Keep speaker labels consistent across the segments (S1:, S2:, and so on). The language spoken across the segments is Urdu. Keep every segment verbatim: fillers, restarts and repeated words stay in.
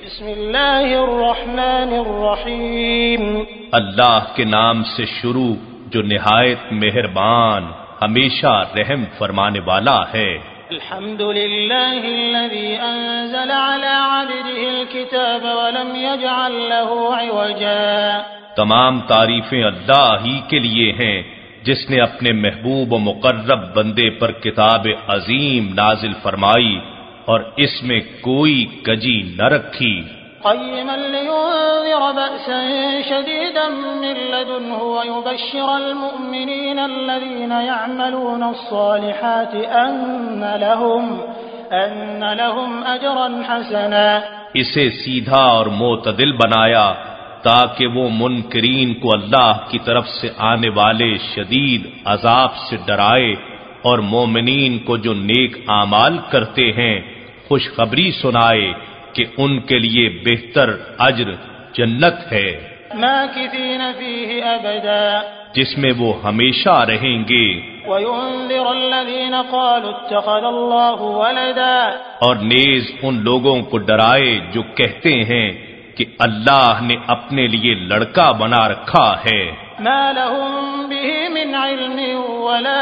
S1: بسم اللہ الرحمن الرحیم
S2: اللہ کے نام سے شروع جو نہایت مہربان ہمیشہ رحم فرمانے والا ہے۔
S1: الحمد للہ الذی انزل علی عبده الكتاب ولم يجعل له عوجا۔
S2: تمام تعریفیں اللہ ہی کے لیے ہیں جس نے اپنے محبوب و مقرب بندے پر کتاب عظیم نازل فرمائی اور اس میں کوئی کجی نہ رکھی۔
S1: قیما لینذر بأسا شدیدا من لدنه ويبشر المؤمنین الذین یعملون الصالحات ان لهم ان لهم اجرا حسنا۔
S2: اسے سیدھا اور معتدل بنایا تاکہ وہ منکرین کو اللہ کی طرف سے آنے والے شدید عذاب سے ڈرائے اور مومنین کو جو نیک اعمال کرتے ہیں خوشخبری سنائے کہ ان کے لیے بہتر اجر جنت ہے،
S1: ماکثین فیہ ابدا،
S2: جس میں وہ ہمیشہ رہیں گے،
S1: وینذر الذین قالوا اتخذ اللہ ولدا،
S2: اور نیز ان لوگوں کو ڈرائے جو کہتے ہیں کہ اللہ نے اپنے لیے لڑکا بنا رکھا ہے۔
S1: ما لهم به من علم ولا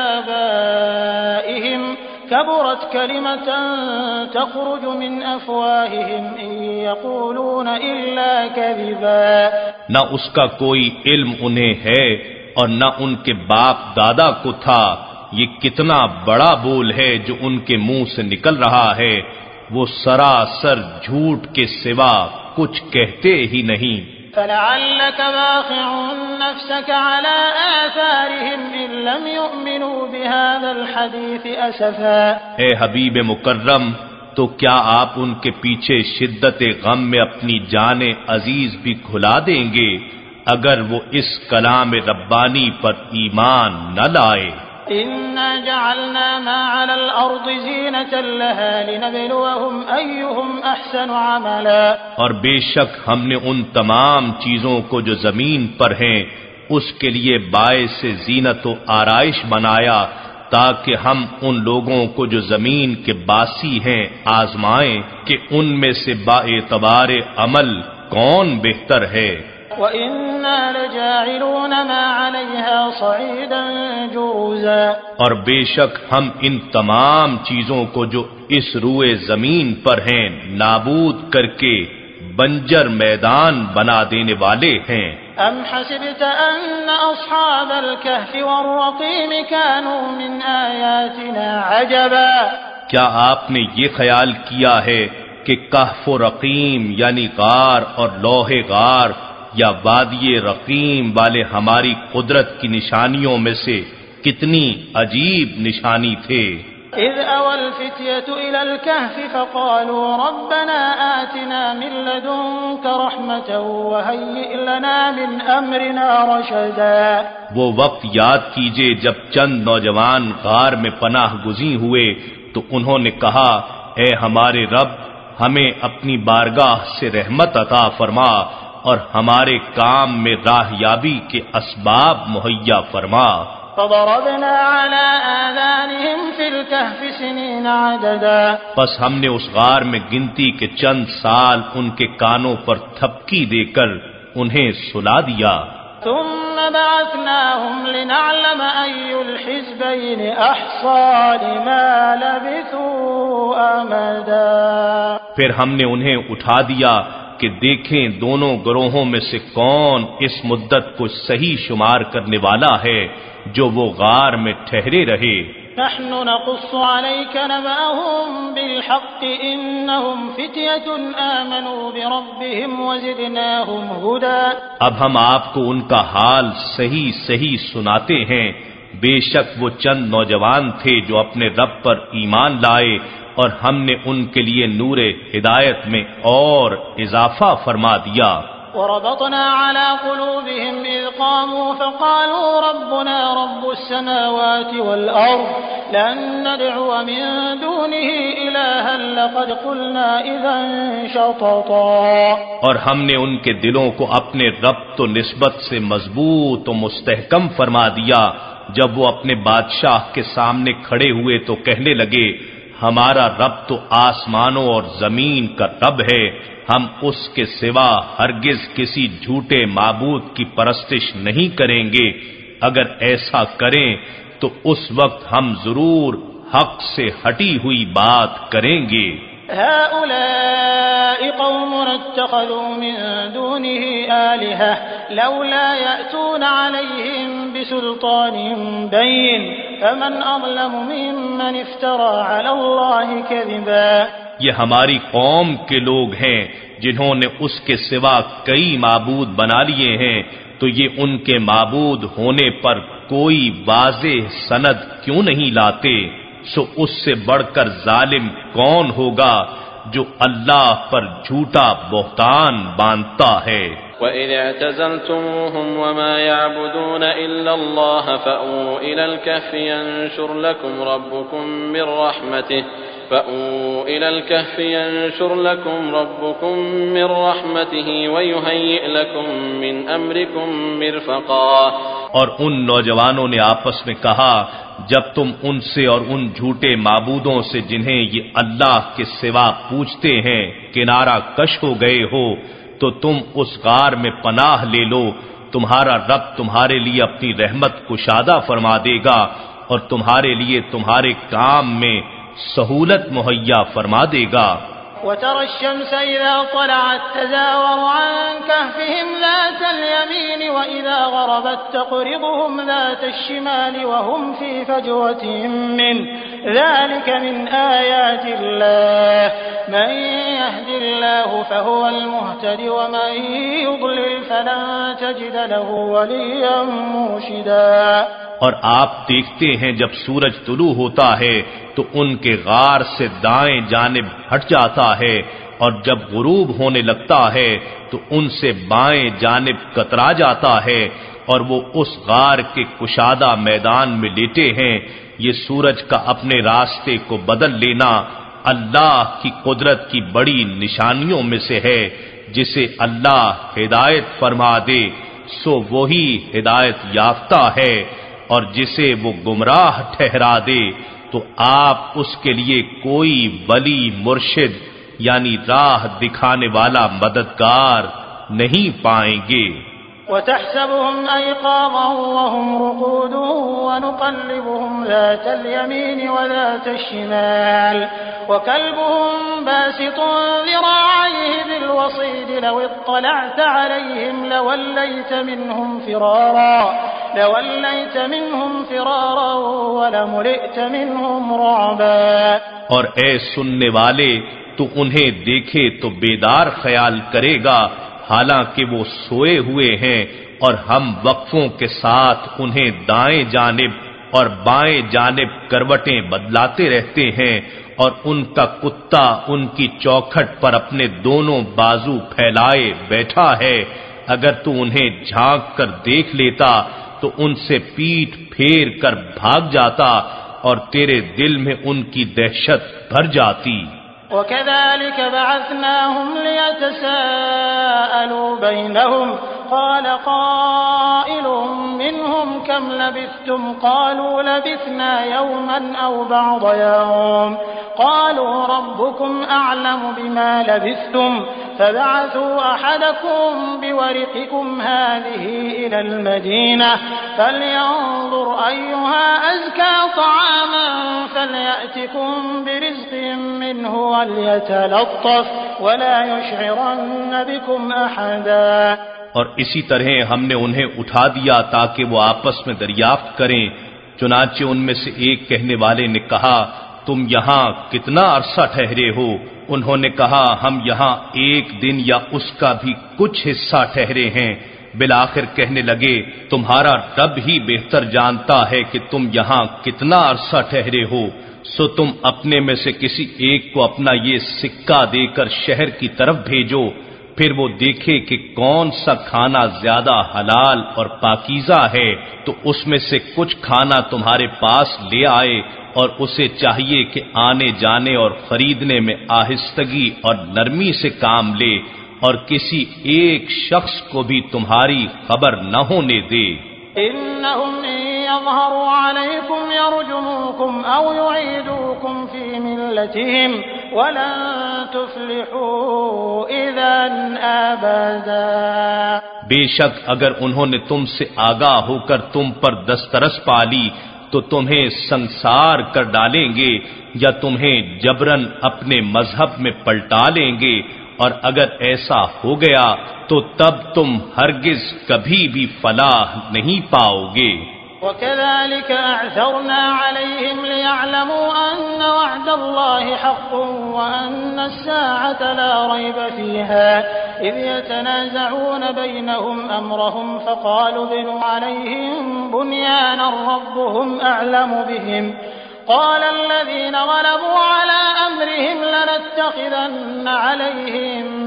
S1: لآبائهم كبرت كلمة تخرج من أفواههم إن يقولون إلا كذبا۔
S2: نہ اس کا کوئی علم انہیں ہے اور نہ ان کے باپ دادا کو تھا، یہ کتنا بڑا بول ہے جو ان کے منہ سے نکل رہا ہے، وہ سراسر جھوٹ کے سوا کچھ کہتے ہی نہیں۔
S1: فلعلك باخع نفسك على آثارهم إن لم يؤمنوا بهذا الحديث أسفا۔
S2: اے حبیب مکرم، تو کیا آپ ان کے پیچھے شدت غم میں اپنی جان عزیز بھی کھلا دیں گے اگر وہ اس کلام ربانی پر ایمان نہ لائے؟
S1: إنا جعلنا ما على الأرض زينة لها لنبلوهم أيهم أحسن عملا۔
S2: اور بے شک ہم نے ان تمام چیزوں کو جو زمین پر ہیں اس کے لیے باعث زینت و آرائش بنایا تاکہ ہم ان لوگوں کو جو زمین کے باسی ہیں آزمائیں کہ ان میں سے با اعتبار عمل کون بہتر ہے۔
S1: وَإِنَّا لَجَاعِلُونَ مَا عَلَيْهَا صَعِيدًا جُرُزًا۔
S2: اور بے شک ہم ان تمام چیزوں کو جو اس روئے زمین پر ہیں نابود کر کے بنجر میدان بنا دینے والے ہیں۔
S1: ام حسبت ان اصحاب الكهف والرقيم كانوا من آیاتنا عجبا۔
S2: کیا آپ نے یہ خیال کیا ہے کہ کہف و رقیم یعنی غار اور لوح غار یا وادی رقیم والے ہماری قدرت کی نشانیوں میں سے کتنی عجیب نشانی تھے؟
S1: اذ اوى الفتية الى الكهف فقالوا ربنا آتنا من لدنك رحمة وهيئ لنا من امرنا رشدا۔
S2: وہ وقت یاد کیجئے جب چند نوجوان غار میں پناہ گزین ہوئے تو انہوں نے کہا اے ہمارے رب، ہمیں اپنی بارگاہ سے رحمت عطا فرما اور ہمارے کام میں راہیابی کے اسباب مہیا فرما۔
S1: فضربنا على آذانهم في الكهف سنين عددا۔
S2: پس ہم نے اس غار میں گنتی کے چند سال ان کے کانوں پر تھپکی دے کر انہیں سلا دیا۔
S1: ثم بعثناهم لنعلم أي الحزبين أحصى لما لبثوا أمدا۔
S2: پھر ہم نے انہیں اٹھا دیا کہ دیکھیں دونوں گروہوں میں سے کون اس مدت کو صحیح شمار کرنے والا ہے جو وہ غار میں ٹھہرے رہے۔
S1: نحن نقص عليك نبأهم بالحق إنهم فتية آمنوا بربهم وزدناهم هدى۔
S2: اب ہم آپ کو ان کا حال صحیح صحیح سناتے ہیں، بے شک وہ چند نوجوان تھے جو اپنے رب پر ایمان لائے اور ہم نے ان کے لیے نور ہدایت میں اور اضافہ فرما دیا۔
S1: وربطنا على قلوبهم إذ قاموا فقالوا ربنا رب السماوات والأرض لن ندعو من دونه إلها لقد قلنا إذا شططا۔ اور
S2: ہم نے ان کے دلوں کو اپنے ربط و نسبت سے مضبوط و مستحکم فرما دیا جب وہ اپنے بادشاہ کے سامنے کھڑے ہوئے تو کہنے لگے ہمارا رب تو آسمانوں اور زمین کا رب ہے، ہم اس کے سوا ہرگز کسی جھوٹے معبود کی پرستش نہیں کریں گے، اگر ایسا کریں تو اس وقت ہم ضرور حق سے ہٹی ہوئی بات کریں گے۔
S1: هؤلاء قوم اتخذوا من دونه آلهة لولا يأتون عليهم بسلطان بين فمن أظلم ممن افترى على الله كذبا۔
S2: یہ ہماری قوم کے لوگ ہیں جنہوں نے اس کے سوا کئی معبود بنا لیے ہیں، تو یہ ان کے معبود ہونے پر کوئی واضح سند کیوں نہیں لاتے؟ سو اس سے بڑھ کر ظالم کون ہوگا جو اللہ پر جھوٹا بہتان باندھتا ہے۔
S3: وَإِذْ اعْتَزَلْتُمُوهُمْ وَمَا يَعْبُدُونَ إِلَّا اللَّهَ فَأْوُوا إِلَى الْكَهْفِ يَنشُرْ لَكُمْ رَبُّكُمْ مِنْ رَحْمَتِهِ فَأْوُوا إِلَى الْكَهْفِ يَنشُرْ لَكُمْ رَبُّكُمْ مِنْ رَحْمَتِهِ وَيُهَيِّئْ لَكُمْ مِنْ أَمْرِكُمْ مِرْفَقًا۔
S2: اور ان نوجوانوں نے آپس میں کہا، جب تم ان سے اور ان جھوٹے معبودوں سے جنہیں یہ اللہ کے سوا پوجتے ہیں کنارہ کش ہو گئے ہو تو تم اس غار میں پناہ لے لو، تمہارا رب تمہارے لیے اپنی رحمت کشادہ فرما دے گا اور تمہارے لیے تمہارے کام میں سہولت مہیا فرما دے گا۔
S1: وترى الشمس إذا طلعت تزاور عن كهفهم ذات اليمين وإذا غربت تقرضهم ذات الشمال وهم في فجوة منه ذلك من آيات الله من يهد الله فهو المهتد ومن يضلل فلن تجد له وليا مرشدا۔
S2: اور آپ دیکھتے ہیں جب سورج طلوع ہوتا ہے تو ان کے غار سے دائیں جانب ہٹ جاتا ہے، اور جب غروب ہونے لگتا ہے تو ان سے بائیں جانب کترا جاتا ہے، اور وہ اس غار کے کشادہ میدان میں لیٹے ہیں۔ یہ سورج کا اپنے راستے کو بدل لینا اللہ کی قدرت کی بڑی نشانیوں میں سے ہے، جسے اللہ ہدایت فرما دے سو وہی ہدایت یافتہ ہے، اور جسے وہ گمراہ ٹھہرا دے تو آپ اس کے لیے کوئی ولی مرشد یعنی راہ دکھانے والا مددگار نہیں پائیں گے۔
S1: وتحسبهم أيقاظا وهم رقود ونقلبهم ذات اليمين وذات الشمال وكلبهم باسط ذراعيه بالوصيد لو اطلعت عليهم لوليت منهم فرارا لوليت منهم فرارا ولملئت منهم رعبا۔
S2: اور اے سننے والے تو انہیں دیکھے تو بیدار خیال کرے گا حالانکہ وہ سوئے ہوئے ہیں، اور ہم وقفوں کے ساتھ انہیں دائیں جانب اور بائیں جانب کروٹیں بدلاتے رہتے ہیں، اور ان کا کتا ان کی چوکھٹ پر اپنے دونوں بازو پھیلائے بیٹھا ہے، اگر تو انہیں جھانک کر دیکھ لیتا تو ان سے پیٹ پھیر کر بھاگ جاتا اور تیرے دل میں ان کی دہشت بھر جاتی۔
S1: وكذلك بعثناهم ليتساءلوا بينهم قال قائل منهم كم لبثتم قالوا لبثنا يوما أو بعض يوم قالوا ربكم أعلم بما لبثتم فبعثوا أحدكم بورقكم هذه إلى المدينة فلينظر أيها أزكى طعاما فليأتكم برزق منه وليتلطف ولا يشعرن بكم أحدا۔
S2: اور اسی طرح ہم نے انہیں اٹھا دیا تاکہ وہ آپس میں دریافت کریں، چنانچہ ان میں سے ایک کہنے والے نے کہا تم یہاں کتنا عرصہ ٹھہرے ہو؟ انہوں نے کہا ہم یہاں ایک دن یا اس کا بھی کچھ حصہ ٹھہرے ہیں۔ بالآخر کہنے لگے تمہارا رب ہی بہتر جانتا ہے کہ تم یہاں کتنا عرصہ ٹھہرے ہو، سو تم اپنے میں سے کسی ایک کو اپنا یہ سکہ دے کر شہر کی طرف بھیجو، پھر وہ دیکھے کہ کون سا کھانا زیادہ حلال اور پاکیزہ ہے تو اس میں سے کچھ کھانا تمہارے پاس لے آئے، اور اسے چاہیے کہ آنے جانے اور خریدنے میں آہستگی اور نرمی سے کام لے، اور کسی ایک شخص کو بھی تمہاری خبر نہ ہونے دے۔
S1: إنهم إن يظهروا عليكم يرجموكم أو يعيدوكم في ملتهم ولن تفلحوا إذا أبدا۔
S2: بے شک اگر انہوں نے تم سے آگاہ ہو کر تم پر دسترس پالی تو تمہیں سنسار کر ڈالیں گے یا تمہیں جبرن اپنے مذہب میں پلٹا لیں گے، اور اگر ایسا ہو گیا تو تب تم ہرگز کبھی بھی فلاح نہیں پاؤ گے۔
S1: وَكَذَلِكَ أَعْثَرْنَا عَلَيْهِمْ لِيَعْلَمُوا أَنَّ وَعْدَ اللَّهِ حَقٌّ وَأَنَّ السَّاعَةَ لَا رَيْبَ فِيهَا إِذْ يَتَنَازَعُونَ بَيْنَهُمْ أَمْرَهُمْ فَقَالُوا ابْنُوا عَلَيْهِمْ بُنْيَانًا رَبُّهُمْ أَعْلَمُ بِهِمْ قال الذين غلبوا على أمرهم لنتخذن عليهم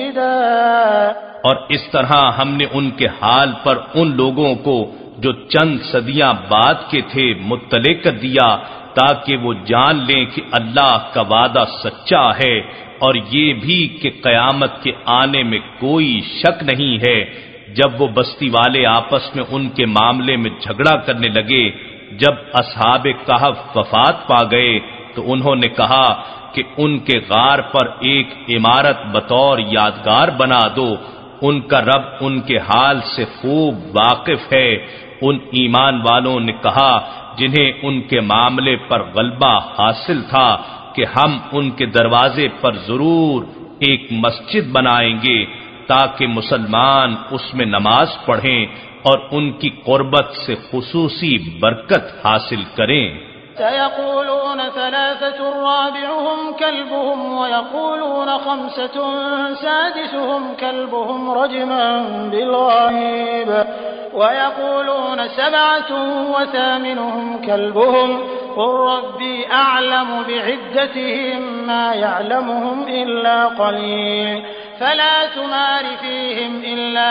S1: مسجدا۔
S2: اور اس طرح ہم نے ان کے حال پر ان لوگوں کو جو چند صدیاں بعد کے تھے مطلع کر دیا تاکہ وہ جان لیں کہ اللہ کا وعدہ سچا ہے، اور یہ بھی کہ قیامت کے آنے میں کوئی شک نہیں ہے۔ جب وہ بستی والے آپس میں ان کے معاملے میں جھگڑا کرنے لگے، جب اصحاب کہف وفات پا گئے تو انہوں نے کہا کہ ان کے غار پر ایک عمارت بطور یادگار بنا دو، ان کا رب ان کے حال سے خوب واقف ہے۔ ان ایمان والوں نے کہا جنہیں ان کے معاملے پر غلبہ حاصل تھا کہ ہم ان کے دروازے پر ضرور ایک مسجد بنائیں گے تاکہ مسلمان اس میں نماز پڑھیں اور ان کی قربت سے خصوصی برکت حاصل کریں۔
S1: سيقولون ثلاثة رابعهم كلبهم ويقولون خمسة سادسهم كلبهم رجما بالغيب ويقولون سبعة وثامنهم كلبهم قل ربي أعلم بعدتهم ما يعلمهم إلا قليل فلا تمار فيهم إلا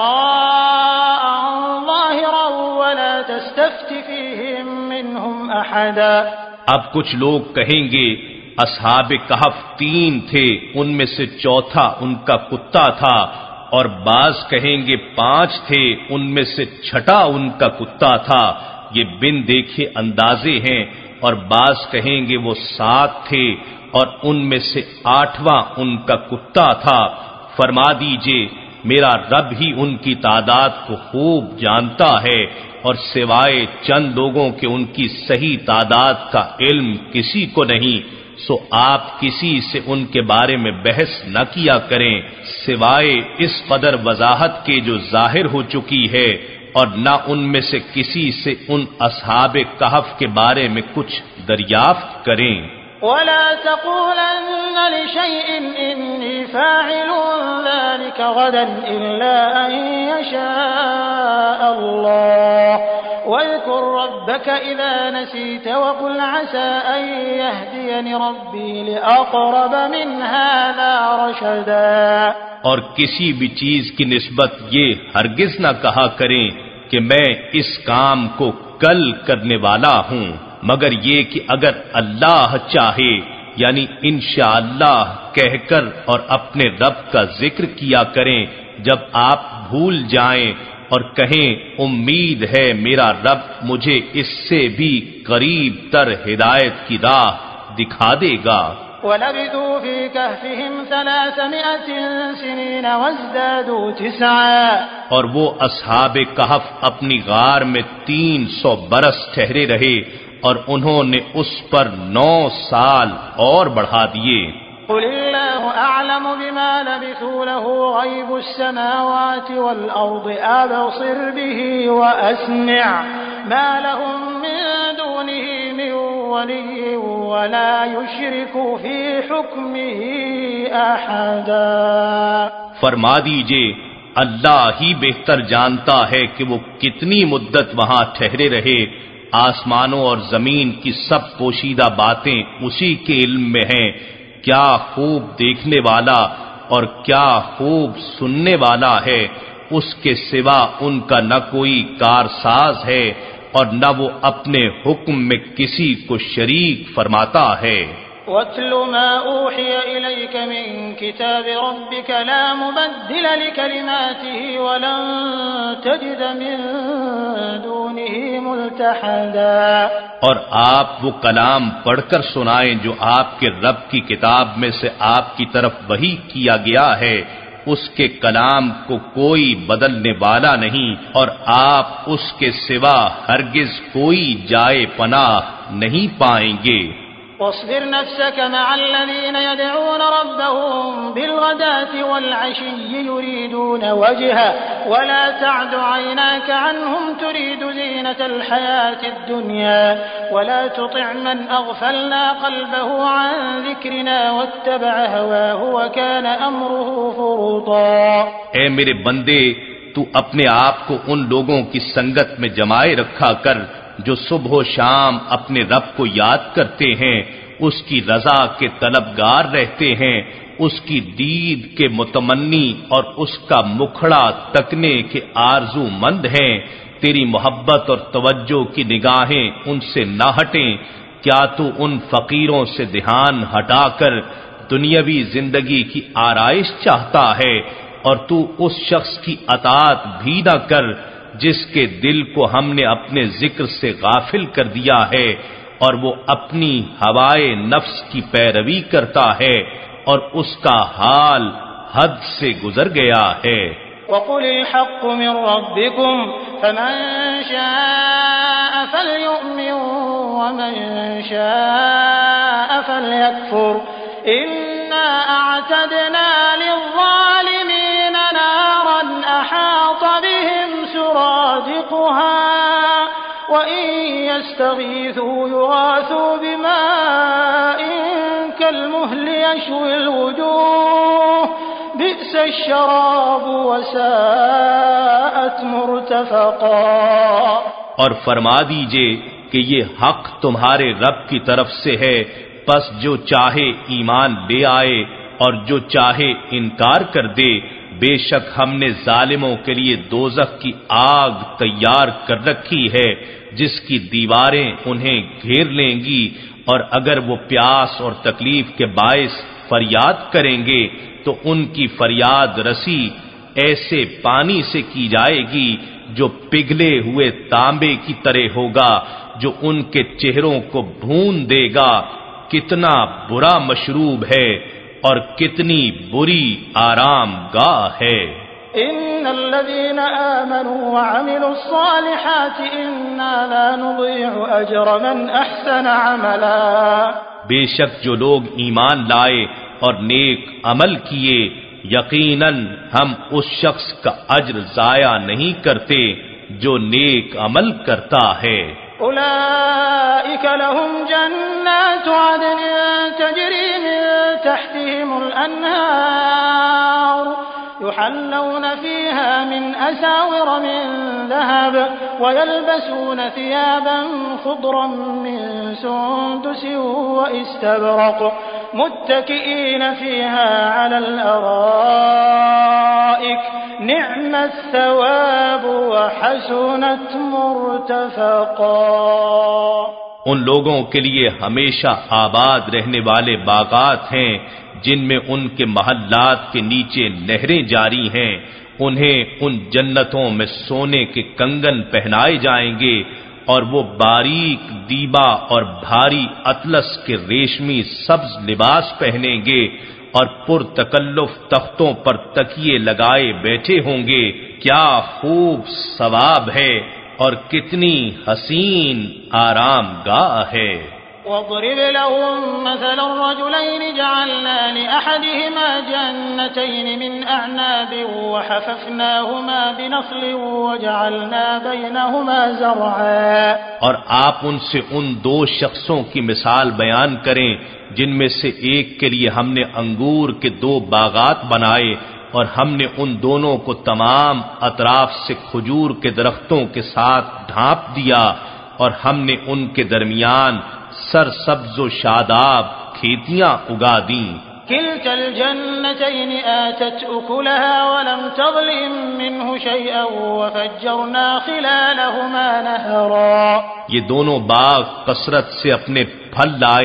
S1: مراء ظاهرا ولا تستفت فيهم منهم أحدا۔
S2: اب کچھ لوگ کہیں گے اصحاب کہف تین تھے، ان میں سے چوتھا ان کا کتا تھا، اور بعض کہیں گے پانچ تھے، ان میں سے چھٹا ان کا کتا تھا، یہ بن دیکھے اندازے ہیں، اور بعض کہیں گے وہ سات تھے اور ان میں سے آٹھواں ان کا کتا تھا۔ فرما دیجئے میرا رب ہی ان کی تعداد کو خوب جانتا ہے، اور سوائے چند لوگوں کے ان کی صحیح تعداد کا علم کسی کو نہیں، سو آپ کسی سے ان کے بارے میں بحث نہ کیا کریں سوائے اس قدر وضاحت کے جو ظاہر ہو چکی ہے، اور نہ ان میں سے کسی سے ان اصحاب کہف کے بارے میں کچھ دریافت کریں۔
S1: ولا تقولن لشيء إني فاعل ذلك غدا إلا أن يشاء الله واذكر ربك إذا نسيت وقل عسى أن يهديني ربي لأقرب من هذا رشدا۔
S2: اور کسی بھی چیز کی نسبت یہ ہرگز نہ کہا کریں کہ میں اس کام کو کل کرنے والا ہوں، مگر یہ کہ اگر اللہ چاہے، یعنی انشاءاللہ کہہ کر اور اپنے رب کا ذکر کیا کریں جب آپ بھول جائیں، اور کہیں امید ہے میرا رب مجھے اس سے بھی قریب تر ہدایت کی راہ دکھا دے گا۔
S1: وَلَبِثُوا فِي كَهْفِهِمْ ثَلَاثَمِائَةٍ سِنِينَ وَازْدَادُوا تِسْعًا۔
S2: اور وہ اصحاب کہف اپنی غار میں تین سو برس ٹھہرے رہے اور انہوں نے اس پر نو سال اور بڑھا دیے۔
S1: قل اللہ اعلم بما لبثوا له غیب السماوات والارض ابصر به واسمع ما لهم من دونه من ولي ولا يشرك في حكمه احدا۔
S2: فرما دیجئے اللہ ہی بہتر جانتا ہے کہ وہ کتنی مدت وہاں ٹھہرے رہے، آسمانوں اور زمین کی سب پوشیدہ باتیں اسی کے علم میں ہیں، کیا خوب دیکھنے والا اور کیا خوب سننے والا ہے، اس کے سوا ان کا نہ کوئی کارساز ہے اور نہ وہ اپنے حکم میں کسی کو شریک فرماتا ہے۔
S1: واتل ما اوحي اليك من كتاب ربك لا مبدل لكلماته ولن تجد من دونه ملتحدا۔
S2: اور آپ وہ کلام پڑھ کر سنائیں جو آپ کے رب کی کتاب میں سے آپ کی طرف وحی کیا گیا ہے، اس کے کلام کو کوئی بدلنے والا نہیں، اور آپ اس کے سوا ہرگز کوئی جائے پناہ نہیں پائیں گے۔
S1: واصبر نفسك مع الذين يدعون ربهم بالغداة والعشي يريدون وجهه ولا تعد عيناك عنهم تريد زينة الحياة الدنيا ولا تطع من أغفلنا قلبه عن ذكرنا واتبع هواه وكان أمره فرطا۔
S2: اے میرے بندے، تو اپنے آپ کو ان لوگوں کی سنگت میں جمائے رکھا کر جو صبح و شام اپنے رب کو یاد کرتے ہیں، اس کی رضا کے طلبگار رہتے ہیں، اس کی دید کے متمنی اور اس کا مکھڑا تکنے کے آرزو مند ہیں۔ تیری محبت اور توجہ کی نگاہیں ان سے نہ ہٹیں۔ کیا تو ان فقیروں سے دھیان ہٹا کر دنیاوی زندگی کی آرائش چاہتا ہے، اور تو اس شخص کی اطاعت بھی نہ کر جس کے دل کو ہم نے اپنے ذکر سے غافل کر دیا ہے، اور وہ اپنی ہوائے نفس کی پیروی کرتا ہے، اور اس کا حال حد سے گزر گیا ہے۔
S1: وَقُلِ الْحَقُّ مِنْ رَبِّكُمْ فَمَنْ شَاءَ فَلْيُؤْمِنْ وَمَنْ شَاءَ فَلْيَكْفُرْ إِنَّا أَعْتَدْنَا لِلظَّالِمِينَ نَارًا أَحَاطَ بِهِمْ سُرَادِقُهَا وَإِنْ يَسْتَغِيثُوا يُغَاثُوا بِمَاءٍ كَالْمُهْلِ يَشْوِي الْوُجُوهَ بِئْسَ الشَّرَابُ وَسَاءَتْ مُرْتَفَقًا۔
S2: اور فرما دیجئے کہ یہ حق تمہارے رب کی طرف سے ہے، پس جو چاہے ایمان لے آئے اور جو چاہے انکار کر دے۔ بے شک ہم نے ظالموں کے لیے دوزخ کی آگ تیار کر رکھی ہے جس کی دیواریں انہیں گھیر لیں گی، اور اگر وہ پیاس اور تکلیف کے باعث فریاد کریں گے تو ان کی فریاد رسی ایسے پانی سے کی جائے گی جو پگھلے ہوئے تانبے کی طرح ہوگا، جو ان کے چہروں کو بھون دے گا۔ کتنا برا مشروب ہے اور کتنی بری آرام گاہ ہے۔
S1: ان الذين آمنوا وعملوا الصالحات انا لا نضيع اجر من احسن عملا۔
S2: بے شک جو لوگ ایمان لائے اور نیک عمل کیے، یقیناً ہم اس شخص کا اجر ضائع نہیں کرتے جو نیک عمل کرتا ہے۔
S1: اولئک لهم جنات عدن تجری من تحتهم الانہار يحلون فيها من أساور من ذهب ويلبسون ثيابا خضرا من سندس واستبرق متكئين فيها على الأرائك نعم الثواب وحسنت مرتفقا۔
S2: ان لوگوں کے لیے ہمیشہ آباد رہنے والے باغات ہیں جن میں ان کے محلات کے نیچے نہریں جاری ہیں، انہیں ان جنتوں میں سونے کے کنگن پہنائے جائیں گے، اور وہ باریک دیبا اور بھاری اطلس کے ریشمی سبز لباس پہنیں گے، اور پرتکلف تختوں پر تکیے لگائے بیٹھے ہوں گے۔ کیا خوب ثواب ہے اور کتنی حسین آرام گاہ ہے۔
S1: واضرب لهم مثل الرجلين جعلنا لأحدهما جنتين من أعناب وحففناهما بنخل وجعلنا بينهما زرعا۔
S2: اور آپ ان سے ان دو شخصوں کی مثال بیان کریں جن میں سے ایک کے لیے ہم نے انگور کے دو باغات بنائے، اور ہم نے ان دونوں کو تمام اطراف سے کھجور کے درختوں کے ساتھ ڈھانپ دیا، اور ہم نے ان کے درمیان سرسبز و شاداب کھیتیاں اگا دیں۔
S1: كلتا الجنتين آتت أكلها ولم تظلم منه شيئا وفجرنا خلالهما نهرا۔
S2: یہ دونوں باغ کثرت سے اپنے پھل لائے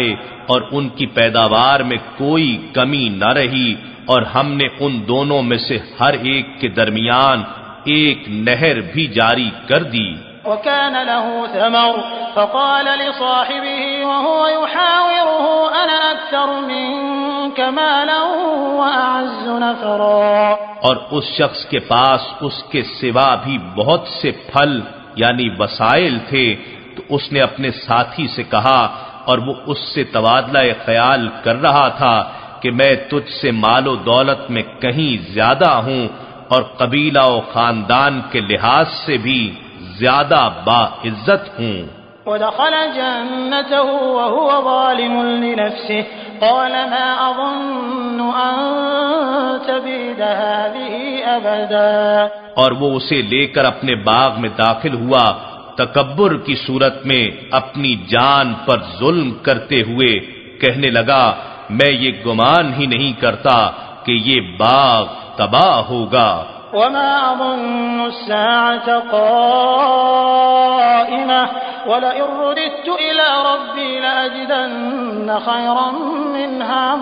S2: اور ان کی پیداوار میں کوئی کمی نہ رہی، اور ہم نے ان دونوں میں سے ہر ایک کے درمیان ایک نہر بھی جاری کر دی۔
S1: وكان له ثمر فقال لصاحبه وهو يحاوره أنا أكثر منك مالا وأعز نفرا،
S2: اور اس شخص کے پاس اس کے سوا بھی بہت سے پھل یعنی وسائل تھے، تو اس نے اپنے ساتھی سے کہا، اور وہ اس سے تبادلہ خیال کر رہا تھا کہ میں تجھ سے مال و دولت میں کہیں زیادہ ہوں اور قبیلہ و خاندان کے لحاظ سے بھی زیادہ باعزت ہوں۔
S1: ودخل جنته وهو ظالم لنفسه قال ما أظن أن تبيد هذه أبدا،
S2: اور وہ اسے لے کر اپنے باغ میں داخل ہوا، تکبر کی صورت میں اپنی جان پر ظلم کرتے ہوئے کہنے لگا، میں یہ گمان ہی نہیں کرتا کہ یہ باغ تباہ ہوگا۔
S1: وما أظن الساعة قائمة ولئن رددت إلى ربي لأجدن خيرا منها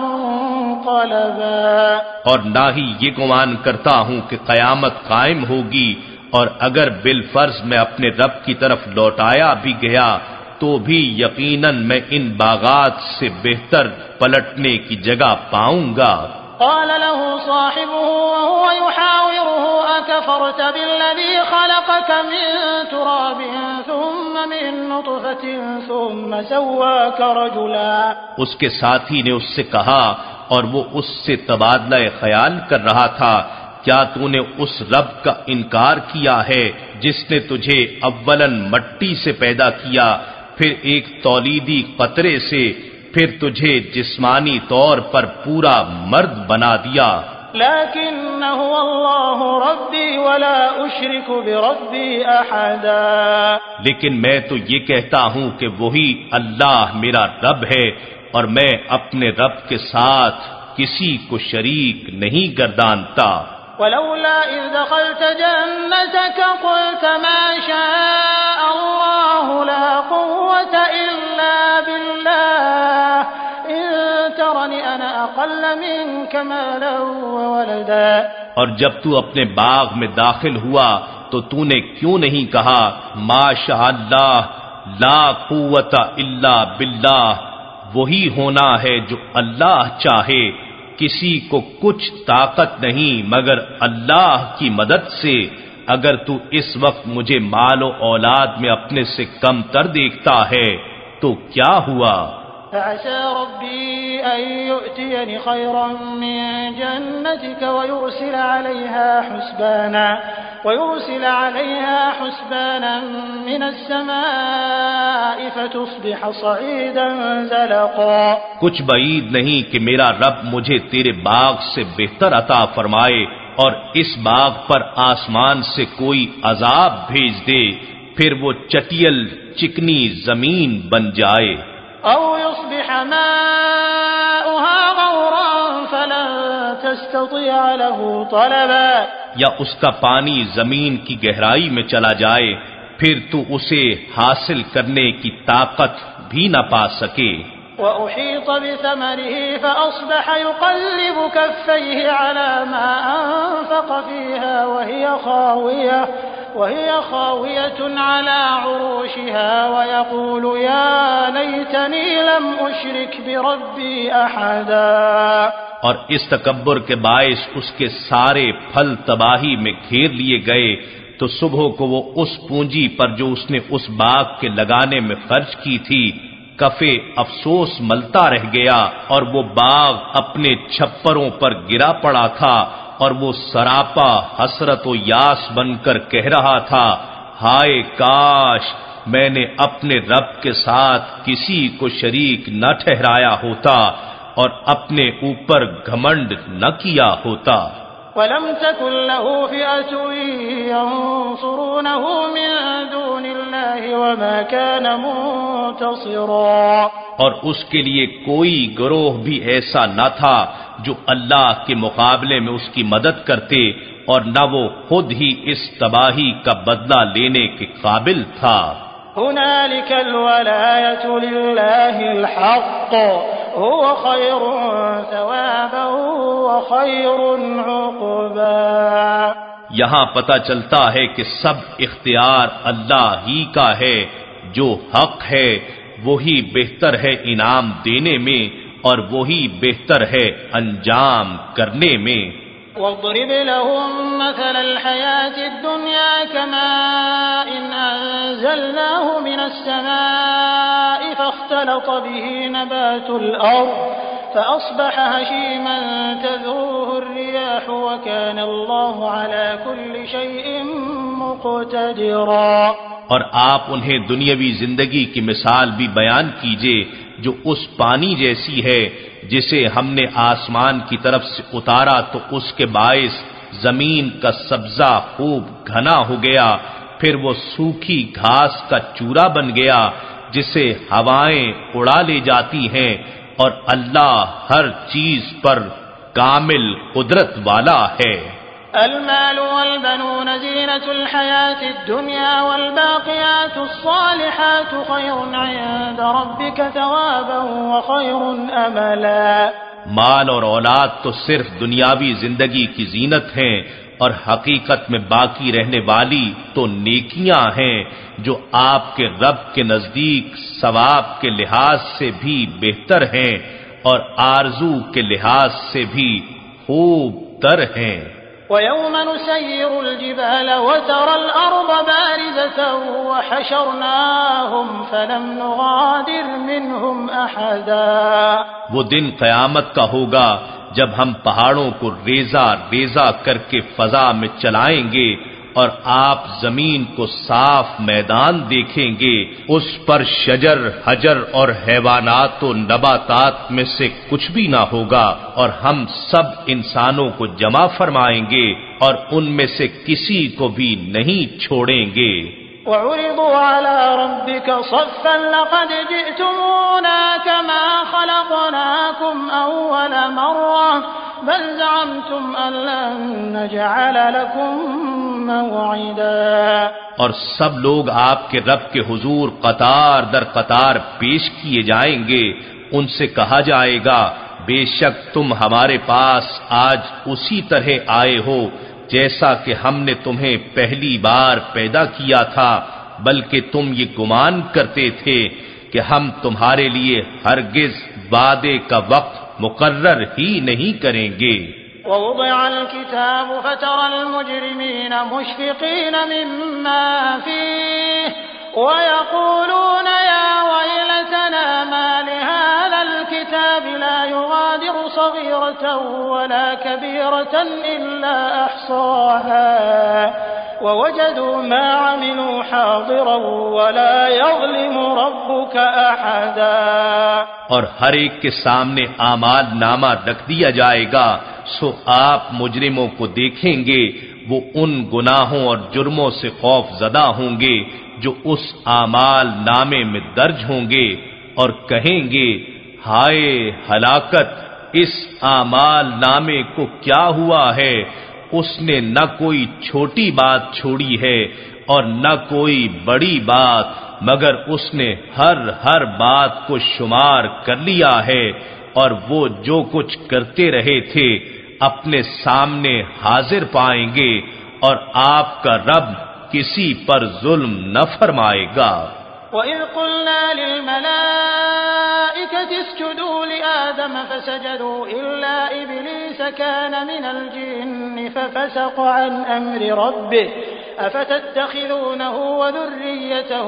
S1: منقلبا،
S2: اور نہ ہی یہ گمان کرتا ہوں کہ قیامت قائم ہوگی، اور اگر بالفرض میں اپنے رب کی طرف لوٹایا بھی گیا تو بھی یقیناً میں ان باغات سے بہتر پلٹنے کی جگہ پاؤں گا۔
S1: قال له صاحبه وهو يحاوره أكفرت بالذي خلقك من تراب ثم من نطفة ثم سواك رجلا،
S2: اس کے ساتھی نے اس سے کہا، اور وہ اس سے تبادلہ خیال کر رہا تھا، کیا تو نے اس رب کا انکار کیا ہے جس نے تجھے اولاً مٹی سے پیدا کیا، پھر ایک تولیدی قطرے سے، پھر تجھے جسمانی طور پر پورا مرد بنا دیا۔
S1: لكن هو الله ربي ولا أشرك بربي أحدا،
S2: لیکن میں تو یہ کہتا ہوں کہ وہی اللہ میرا رب ہے، اور میں اپنے رب کے ساتھ کسی کو شریک نہیں گردانتا۔
S1: ولولا إذ دخلت جنتك قلت ما شاء الله لا قوة إلا بالله إن ترني أنا أقل منك مالا وولدا،
S2: اور جب تو اپنے باغ میں داخل ہوا تو تو نے کیوں نہیں کہا ما شاء اللہ لا قوت الا باللہ، وہی ہونا ہے جو اللہ چاہے، کسی کو کچھ طاقت نہیں مگر اللہ کی مدد سے، اگر تو اس وقت مجھے مال و اولاد میں اپنے سے کم تر دیکھتا ہے تو کیا ہوا؟
S1: فعسى ربي أن يؤتيني خيرا من جنتك ويرسل عليها حسبانا ويرسل عليها حسبانا من السماء فتصبح صعيدا زلقا،
S2: کچھ بعید نہیں کہ میرا رب مجھے تیرے باغ سے بہتر عطا فرمائے اور اس باغ پر آسمان سے کوئی عذاب بھیج دے، پھر وہ چٹیل چکنی زمین بن جائے۔
S1: أو يصبح ماؤها غورا فلن تستطيع له طلبا،
S2: یا اس کا پانی زمین کی گہرائی میں چلا جائے، پھر تو اسے حاصل کرنے کی طاقت بھی نہ پا سکے۔
S1: وأحيط بثمره فأصبح يقلب كفيه على ما أنفق فيها وهي خاوية وهي خاوية على عروشها ويقول يا ليتني لم أشرك بربي أحدا،
S2: اور اس تکبر کے باعث اس کے سارے پھل تباہی میں گھیر لیے گئے تو صبح کو وہ اس پونجی پر جو اس نے اس باغ کے لگانے میں خرچ کی تھی کفے افسوس ملتا رہ گیا، اور وہ باغ اپنے چھپروں پر گرا پڑا تھا، اور وہ سراپا حسرت و یاس بن کر کہہ رہا تھا، ہائے کاش میں نے اپنے رب کے ساتھ کسی کو شریک نہ ٹھہرایا ہوتا اور اپنے اوپر گھمنڈ نہ کیا ہوتا۔
S1: ولم تكن له فئة ينصرونه من دون الله وما كان منتصرا،
S2: اور اس کے لیے کوئی گروہ بھی ایسا نہ تھا جو اللہ کے مقابلے میں اس کی مدد کرتے، اور نہ وہ خود ہی اس تباہی کا بدلہ لینے کے قابل تھا۔
S1: هنالك الولاية لله الحق هو خير ثوابا وخير عقبا۔
S2: یہاں پتہ چلتا ہے کہ سب اختیار اللہ ہی کا ہے، جو حق ہے وہی بہتر ہے انعام دینے میں اور وہی بہتر ہے انجام کرنے میں۔
S1: واضرب لهم مثل الحياة الدنيا كماء أنزلناه من السماء فاختلط به نبات الأرض فأصبح هشيما تذروه الرياح وكان الله على كل شيء مقتدرا۔
S2: اور آپ انہیں دنیاوی زندگی کی مثال بھی بیان کیجئے جو اس پانی جیسی ہے جسے ہم نے آسمان کی طرف سے اتارا تو اس کے باعث زمین کا سبزہ خوب گھنا ہو گیا، پھر وہ سوکھی گھاس کا چورا بن گیا جسے ہوائیں اڑا لے جاتی ہیں، اور اللہ ہر چیز پر کامل قدرت والا ہے۔
S1: المال والبنون زينة الحياة الدنيا والباقيات الصالحات خير عند ربك ثوابا وخير أملا۔
S2: مال اور اولاد تو صرف دنیاوی زندگی کی زینت ہیں، اور حقیقت میں باقی رہنے والی تو نیکیاں ہیں جو آپ کے رب کے نزدیک ثواب کے لحاظ سے بھی بہتر ہیں اور آرزو کے لحاظ سے بھی خوب تر ہیں۔
S1: وَيَوْمَ نُسَيِّرُ الْجِبَالَ وَتَرَى الْأَرْضَ بَارِزَةً وَحَشَرْنَاهُمْ فَلَمْ نُغَادِرْ مِنْهُمْ أَحَدًا۔
S2: وہ دن قیامت کا ہوگا جب ہم پہاڑوں کو ریزہ ریزہ کر کے فضا میں چلائیں گے اور آپ زمین کو صاف میدان دیکھیں گے، اس پر شجر حجر اور حیوانات و نباتات میں سے کچھ بھی نہ ہوگا، اور ہم سب انسانوں کو جمع فرمائیں گے اور ان میں سے کسی کو بھی نہیں چھوڑیں گے۔
S1: وَعُرِضُوا عَلَى رَبِّكَ صَفًّا لَقَدْ جِئْتُمُونَا كَمَا خَلَقْنَاكُمْ أَوَّلَ مَرَّةٍ بَلْ زَعَمْتُمْ أَن لَّن نَّجْعَلَ لَكُم موعدا۔
S2: اور سب لوگ آپ کے رب کے حضور قطار در قطار پیش کیے جائیں گے، ان سے کہا جائے گا بے شک تم ہمارے پاس آج اسی طرح آئے ہو جیسا کہ ہم نے تمہیں پہلی بار پیدا کیا تھا، بلکہ تم یہ گمان کرتے تھے کہ ہم تمہارے لیے ہرگز وعدے کا وقت مقرر ہی نہیں کریں گے۔
S1: ووضع الكتاب فترى المجرمين مشفقين مما فيه ويقولون يا ويلتنا ما لهذا الكتاب لا يغادر صغيرة ولا كبيرة إلا أحصاها ووجدوا ما عملوا حاضرا ولا يظلم ربك أحدا۔
S2: اور ہر ایک کے سامنے اعمال نامہ رکھ دیا جائے گا، سو آپ مجرموں کو دیکھیں گے، وہ ان گناہوں اور جرموں سے خوف زدہ ہوں گے جو اس اعمال نامے میں درج ہوں گے، اور کہیں گے ہائے ہلاکت، اس اعمال نامے کو کیا ہوا ہے، اس نے نہ کوئی چھوٹی بات چھوڑی ہے اور نہ کوئی بڑی بات، مگر اس نے ہر ہر بات کو شمار کر لیا ہے، اور وہ جو کچھ کرتے رہے تھے اپنے سامنے حاضر پائیں گے، اور آپ کا رب کسی پر ظلم نہ فرمائے گا۔
S1: وَإِذْ قُلْنَا لِلْمَلَائِكَةِ اسْجُدُوا لِآدَمَ فَسَجَدُوا إِلَّا إِبْلِيسَ كَانَ مِنَ الْجِنِّ فَفَسَقَ عَنْ أَمْرِ رَبِّهِ أَفَتَتَّخِذُونَهُ وَذُرِّيَّتَهُ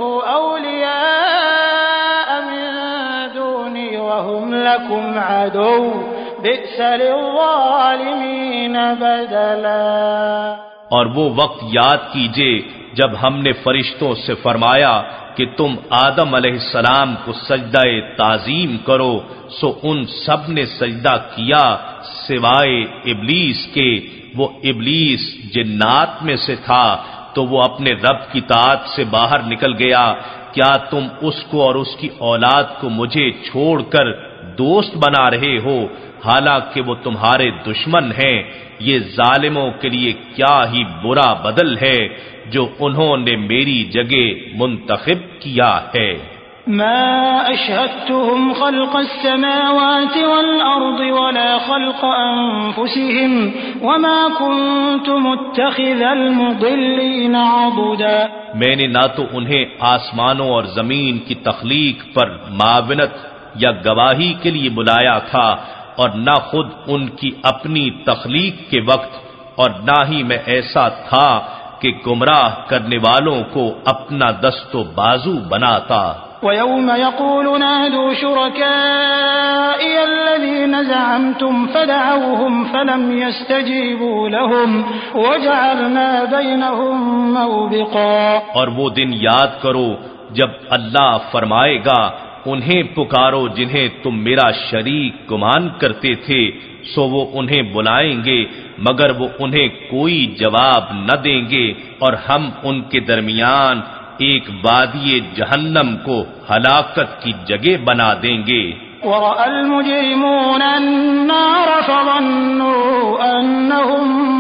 S1: أَوْلِيَاءَ مِن دُونِي وَهُمْ لَكُمْ عَدُوٌّ بِئْسَ لِلظَّالِمِينَ بَدَلًا۔
S2: اور وہ وقت یاد کیجئے جب ہم نے فرشتوں سے فرمایا کہ تم آدم علیہ السلام کو سجدہ تعظیم کرو، سو ان سب نے سجدہ کیا سوائے ابلیس کے، وہ ابلیس جنات میں سے تھا تو وہ اپنے رب کی طاعت سے باہر نکل گیا۔ کیا تم اس کو اور اس کی اولاد کو مجھے چھوڑ کر دوست بنا رہے ہو، حالانکہ وہ تمہارے دشمن ہیں؟ یہ ظالموں کے لیے کیا ہی برا بدل ہے جو انہوں نے میری جگہ منتخب کیا ہے۔
S1: ما أشهدتهم خلق السماوات والأرض ولا خلق أنفسهم وما كنت متخذ المضلين عضدا۔
S2: میں نے نہ تو انہیں آسمانوں اور زمین کی تخلیق پر معاونت یا گواہی کے لیے بلایا تھا، اور نہ خود ان کی اپنی تخلیق کے وقت، اور نہ ہی میں ایسا تھا کہ گمراہ کرنے والوں کو اپنا دست و بازو بناتا۔
S1: وَيَوْمَ يَقُولُ نَادُوا شُرَكَائِيَ الَّذِينَ زَعَمْتُمْ فَدَعَوْهُمْ فَلَمْ يَسْتَجِيبُوا لَهُمْ وَجَعَلْنَا بَيْنَهُمْ مَوْبِقًا۔
S2: اور وہ دن یاد کرو جب اللہ فرمائے گا انہیں پکارو جنہیں تم میرا شریک گمان کرتے تھے، سو وہ انہیں بلائیں گے مگر وہ انہیں کوئی جواب نہ دیں گے، اور ہم ان کے درمیان ایک وادی جہنم کو ہلاکت کی جگہ بنا دیں گے۔
S1: وَرَأَى الْمُجْرِمُونَ النَّارَ فَظَنُّوا أَنَّهُمْ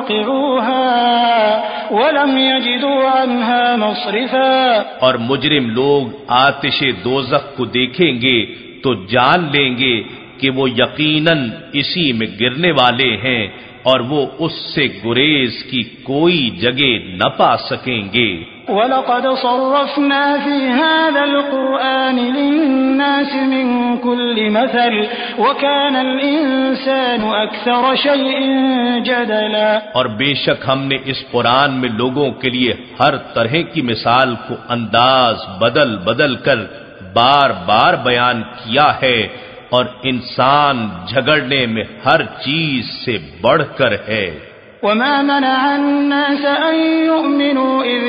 S1: مُوَاقِعُوهَا وَلَمْ يَجِدُوا عَنْهَا مَصْرِفًا۔
S2: اور مجرم لوگ آتش دوزخ کو دیکھیں گے تو جان لیں گے کہ وہ یقیناً اسی میں گرنے والے ہیں، اور وہ اس سے گریز کی کوئی جگہ نہ پا سکیں گے۔
S1: وَلَقَدْ صَرَّفْنَا فِي هَذَا الْقُرْآنِ لِلنَّاسِ مِنْ كُلِّ مَثَلٍ وَكَانَ الْإِنسَانُ أَكْثَرَ شَيْءٍ جَدَلًا۔
S2: اور بے شک ہم نے اس قرآن میں لوگوں کے لیے ہر طرح کی مثال کو انداز بدل بدل کر بار بار بیان کیا ہے، اور انسان جھگڑنے میں ہر چیز سے بڑھ کر ہے۔
S1: وَمَا مَنَعَ النَّاسَ أَن يُؤْمِنُوا إِذْ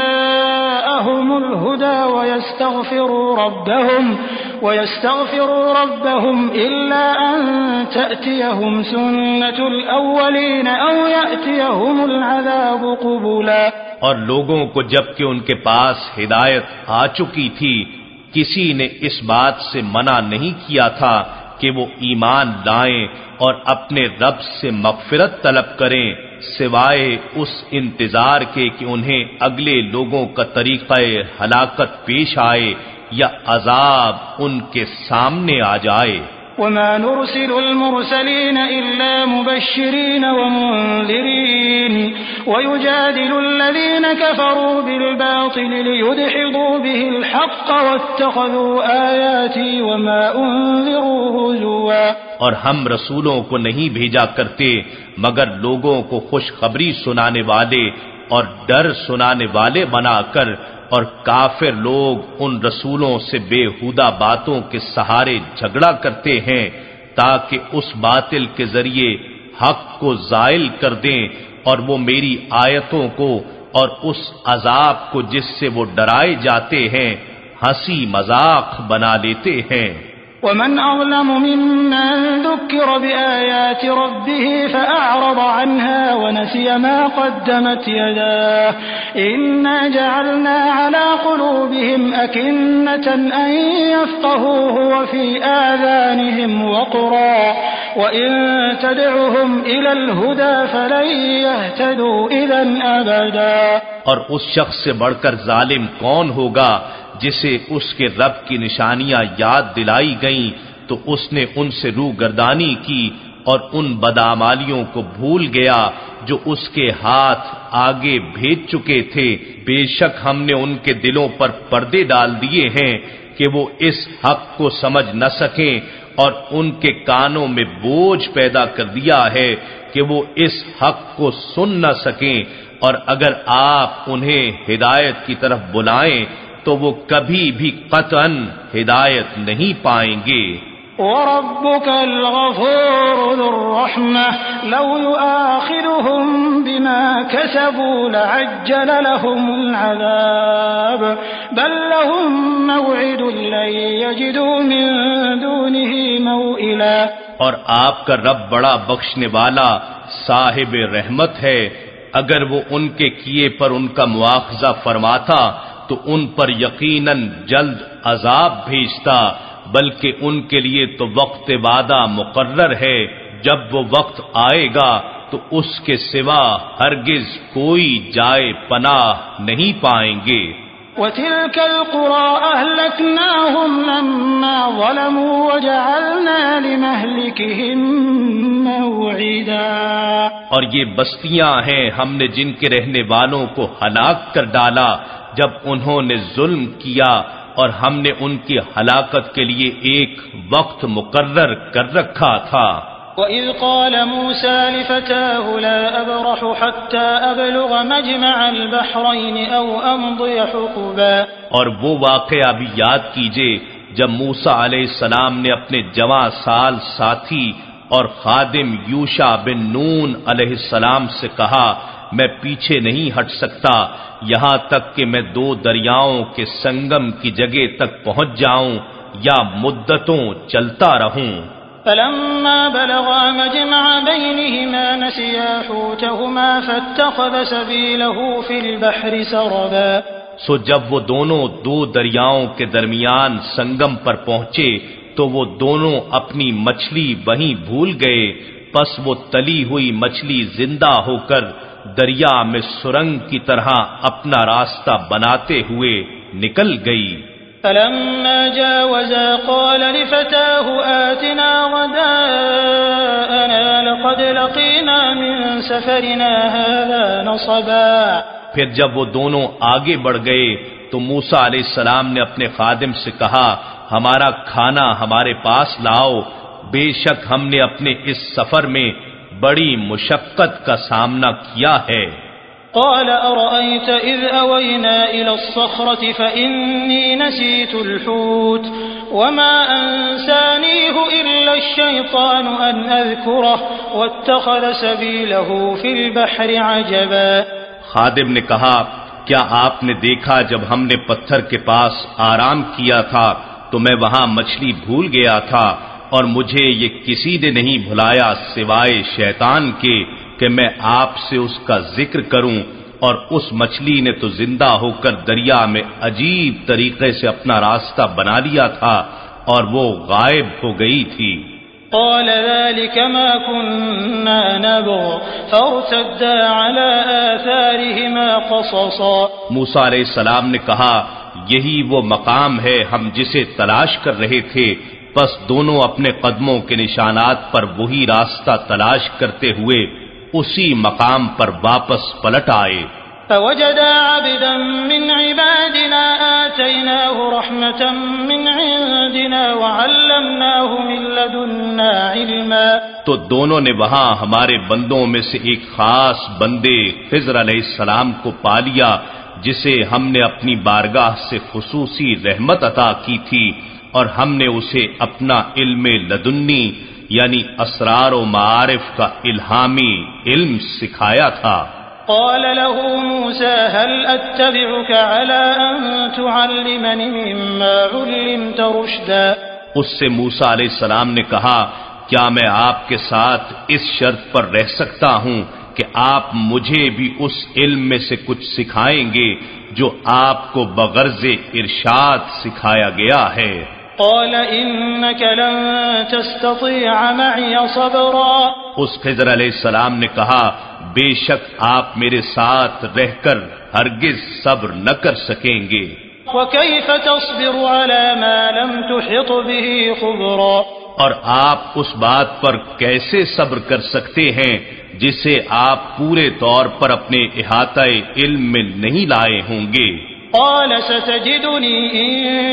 S1: جَاءَهُمُ الْهُدَى وَيَسْتَغْفِرُوا رَبَّهُمْ وَيَسْتَغْفِرُوا رَبَّهُمْ إِلَّا أَن تَأْتِيَهُمْ سُنَّةُ الْأَوَّلِينَ أَوْ يَأْتِيَهُمُ الْعَذَابُ قُبُلًا۔
S2: اور لوگوں کو جب کہ ان کے پاس ہدایت آ چکی تھی، کسی نے اس بات سے منع نہیں کیا تھا کہ وہ ایمان لائیں اور اپنے رب سے مغفرت طلب کریں، سوائے اس انتظار کے کہ انہیں اگلے لوگوں کا طریقہ ہلاکت پیش آئے یا عذاب ان کے سامنے آ جائے۔
S1: وَمَا نُرْسِلُ الْمُرْسَلِينَ إِلَّا مُبَشِّرِينَ وَمُنذِرِينَ وَيُجَادِلُ الَّذِينَ كَفَرُوا بِالْبَاطِلِ لِيُدْحِضُوا بِهِ الْحَقَّ وَاتَّخَذُوا آيَاتِي وَمَا أُنذِرُوا هُزُوًا۔
S2: اور ہم رسولوں کو نہیں بھیجا کرتے مگر لوگوں کو خوشخبری سنانے والے اور ڈر سنانے والے بنا کر، اور کافر لوگ ان رسولوں سے بےہودہ باتوں کے سہارے جھگڑا کرتے ہیں تاکہ اس باطل کے ذریعے حق کو زائل کر دیں، اور وہ میری آیتوں کو اور اس عذاب کو جس سے وہ ڈرائے جاتے ہیں ہنسی مذاق بنا لیتے ہیں۔
S1: وَمَنْ أَظْلَمُ مِمَّنْ ذُكِّرَ بِآيَاتِ رَبِّهِ فَأَعْرَضَ عَنْهَا وَنَسِيَ مَا قَدَّمَتْ يَدَاهُ إِنَّا جَعَلْنَا عَلَى قُلُوبِهِمْ أَكِنَّةً أَنْ يَفْقَهُوهُ وَفِي آذَانِهِمْ وَقْرًا وَإِنْ تَدْعُهُمْ إِلَى الْهُدَى فَلَنْ يَهْتَدُوا إِذًا أَبَدًا۔
S2: اور اس شخص سے بڑھ کر ظالم کون ہوگا جسے اس کے رب کی نشانیاں یاد دلائی گئیں تو اس نے ان سے روگردانی کی اور ان بدعمالیوں کو بھول گیا جو اس کے ہاتھ آگے بھیج چکے تھے۔ بے شک ہم نے ان کے دلوں پر پردے ڈال دیے ہیں کہ وہ اس حق کو سمجھ نہ سکیں، اور ان کے کانوں میں بوجھ پیدا کر دیا ہے کہ وہ اس حق کو سن نہ سکیں، اور اگر آپ انہیں ہدایت کی طرف بلائیں تو وہ کبھی بھی قطعاً ہدایت نہیں پائیں گے۔
S1: وَرَبُّكَ الْغَفُورُ ذُو الرَّحْمَةِ لَوْ يُؤَاخِذُهُم بِمَا كَسَبُوا لَعَجَّلَ لَهُمُ الْعَذَابَ بَل لَّهُم مَّوْعِدٌ لَّن يَجِدُوا مِن دُونِهِ مَوْئِلًا۔
S2: اور آپ کا رب بڑا بخشنے والا صاحب رحمت ہے، اگر وہ ان کے کیے پر ان کا مواخذہ فرماتا تو ان پر یقیناً جلد عذاب بھیجتا، بلکہ ان کے لیے تو وقت وعدہ مقرر ہے، جب وہ وقت آئے گا تو اس کے سوا ہرگز کوئی جائے پناہ نہیں پائیں گے۔
S1: وَتِلْكَ الْقُرَىٰ أَهْلَكْنَاهُمْ لَمَّا ظَلَمُوا وَجَعَلْنَا لِمَهْلِكِهِم مَّوْعِدًا،
S2: اور یہ بستیاں ہیں ہم نے جن کے رہنے والوں کو ہلاک کر ڈالا جب انہوں نے ظلم کیا، اور ہم نے ان کی ہلاکت کے لیے ایک وقت مقرر کر رکھا تھا۔
S1: وَإِذْ قَالَ مُوسَىٰ لِفَتَاهُ لَا أَبْرَحُ حَتَّىٰ أَبْلُغَ مَجْمَعَ الْبَحْرَيْنِ أَوْ أَمْضِيَ حُقُبًا،
S2: اور وہ واقعہ بھی یاد کیجئے جب موسیٰ علیہ السلام نے اپنے جوان سال ساتھی اور خادم یوشع بن نون علیہ السلام سے کہا، میں پیچھے نہیں ہٹ سکتا یہاں تک کہ میں دو دریاؤں کے سنگم کی جگہ تک پہنچ جاؤں یا مدتوں چلتا رہوں۔
S1: فلما بلغا مجمع بينهما نسيا حوتهما فاتخذ سبيله في البحر سربا،
S2: سو جب وہ دونوں دو دریاؤں کے درمیان سنگم پر پہنچے تو وہ دونوں اپنی مچھلی وہیں بھول گئے، پس وہ تلی ہوئی مچھلی زندہ ہو کر دریا میں سرنگ کی طرح اپنا راستہ بناتے ہوئے نکل گئی۔
S1: فلما جاوزا قال لفتاه آتنا غداءنا لقد لقينا من سفرنا هذا نصبا،
S2: پھر جب وہ دونوں آگے بڑھ گئے تو موسیٰ علیہ السلام نے اپنے خادم سے کہا، ہمارا کھانا ہمارے پاس لاؤ، بے شک ہم نے اپنے اس سفر میں بڑی مشقت کا سامنا کیا ہے۔
S1: قال أرأيت إذ أوينا إلى الصخرة فإني نسيت الحوت وما أنسانيه إلا الشيطان أن أذكره واتخذ سبيله في البحر عجبا،
S2: خادم نے کہا، کیا آپ نے دیکھا جب ہم نے پتھر کے پاس آرام کیا تھا تو میں وہاں مچھلی بھول گیا تھا، اور مجھے یہ کسی نے نہیں بھلایا سوائے شیطان کے کہ میں آپ سے اس کا ذکر کروں، اور اس مچھلی نے تو زندہ ہو کر دریا میں عجیب طریقے سے اپنا راستہ بنا لیا تھا اور وہ غائب ہو گئی تھی۔
S1: قال ذلك ما كنا نبغ فارتدا على آثارهما قصصا،
S2: موسیٰ علیہ السلام نے کہا، یہی وہ مقام ہے ہم جسے تلاش کر رہے تھے، پس دونوں اپنے قدموں کے نشانات پر وہی راستہ تلاش کرتے ہوئے اسی مقام پر واپس پلٹ آئے۔
S1: فوجدا عبدا من عبادنا آتيناه رحمة من عندنا وعلمناه من لدنا علما،
S2: تو دونوں نے وہاں ہمارے بندوں میں سے ایک خاص بندے خضر علیہ السلام کو پا لیا جسے ہم نے اپنی بارگاہ سے خصوصی رحمت عطا کی تھی، اور ہم نے اسے اپنا علم لدنی یعنی اسرار و معارف کا الہامی علم سکھایا تھا۔
S1: قال له موسى هل أتبعك على أن تعلمني مما علمت رشدا،
S2: اس سے موسیٰ علیہ السلام نے کہا، کیا میں آپ کے ساتھ اس شرط پر رہ سکتا ہوں کہ آپ مجھے بھی اس علم میں سے کچھ سکھائیں گے جو آپ کو بغرض ارشاد سکھایا گیا ہے؟
S1: قال إنك لن تستطيع معي صبرا،
S2: اس خضر علیہ السلام نے کہا، بے شک آپ میرے ساتھ رہ کر ہرگز صبر نہ کر سکیں گے۔
S1: وكيف تصبر على ما لم تحط به خبرا،
S2: اور آپ اس بات پر کیسے صبر کر سکتے ہیں جسے آپ پورے طور پر اپنے احاطہ علم میں نہیں لائے ہوں گے؟
S1: قال ستجدني إن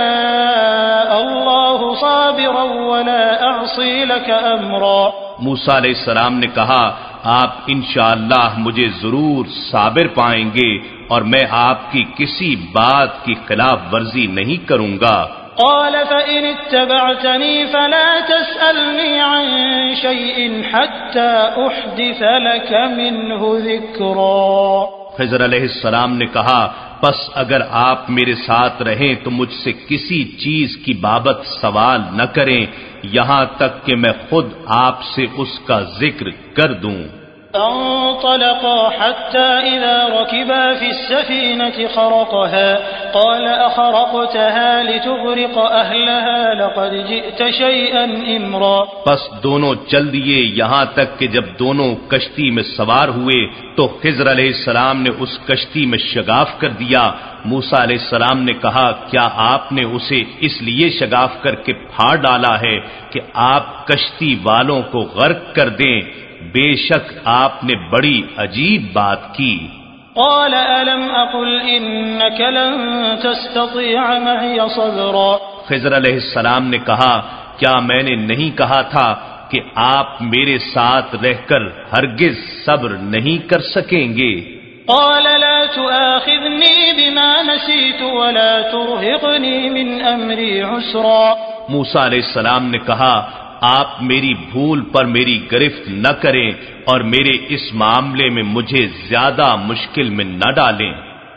S1: شاء الله صابرا ولا أعصي لك أمرا،
S2: موسیٰ علیہ السلام نے کہا، آپ انشاءاللہ مجھے ضرور صابر پائیں گے اور میں آپ کی کسی بات کی خلاف ورزی نہیں کروں گا۔
S1: قال فإن اتبعتني فلا تسألني عن شيء حتى أحدث لك منه ذكرا،
S2: خضر علیہ السلام نے کہا، پس اگر آپ میرے ساتھ رہیں تو مجھ سے کسی چیز کی بابت سوال نہ کریں یہاں تک کہ میں خود آپ سے اس کا ذکر کر دوں۔
S1: انطلقا حتى إذا ركبا في السفينة خرقها قال أخرقتها لتغرق أهلها لقد جئت شيئا إمرا.
S2: پس دونوں چل دیے یہاں تک کہ جب دونوں کشتی میں سوار ہوئے تو خضر علیہ السلام نے اس کشتی میں شگاف کر دیا. موسیٰ علیہ السلام نے کہا کیا آپ نے اسے اس لیے شگاف کر کے پھاڑ ڈالا ہے کہ آپ کشتی والوں کو غرق کر دیں؟ بے شک آپ نے بڑی عجیب بات کی.
S1: قال ألم أقل إنك لن تستطيع معي صبرا.
S2: خضر علیہ السلام نے کہا کیا میں نے نہیں کہا تھا کہ آپ میرے ساتھ رہ کر ہرگز صبر نہیں کر سکیں گے؟
S1: قال لا تؤاخذني بما نسيت ولا ترهقني من أمري عسرا.
S2: موسیٰ علیہ السلام نے کہا آپ میری بھول پر میری گرفت نہ کریں اور میرے اس معاملے میں مجھے زیادہ مشکل میں نہ ڈالیں.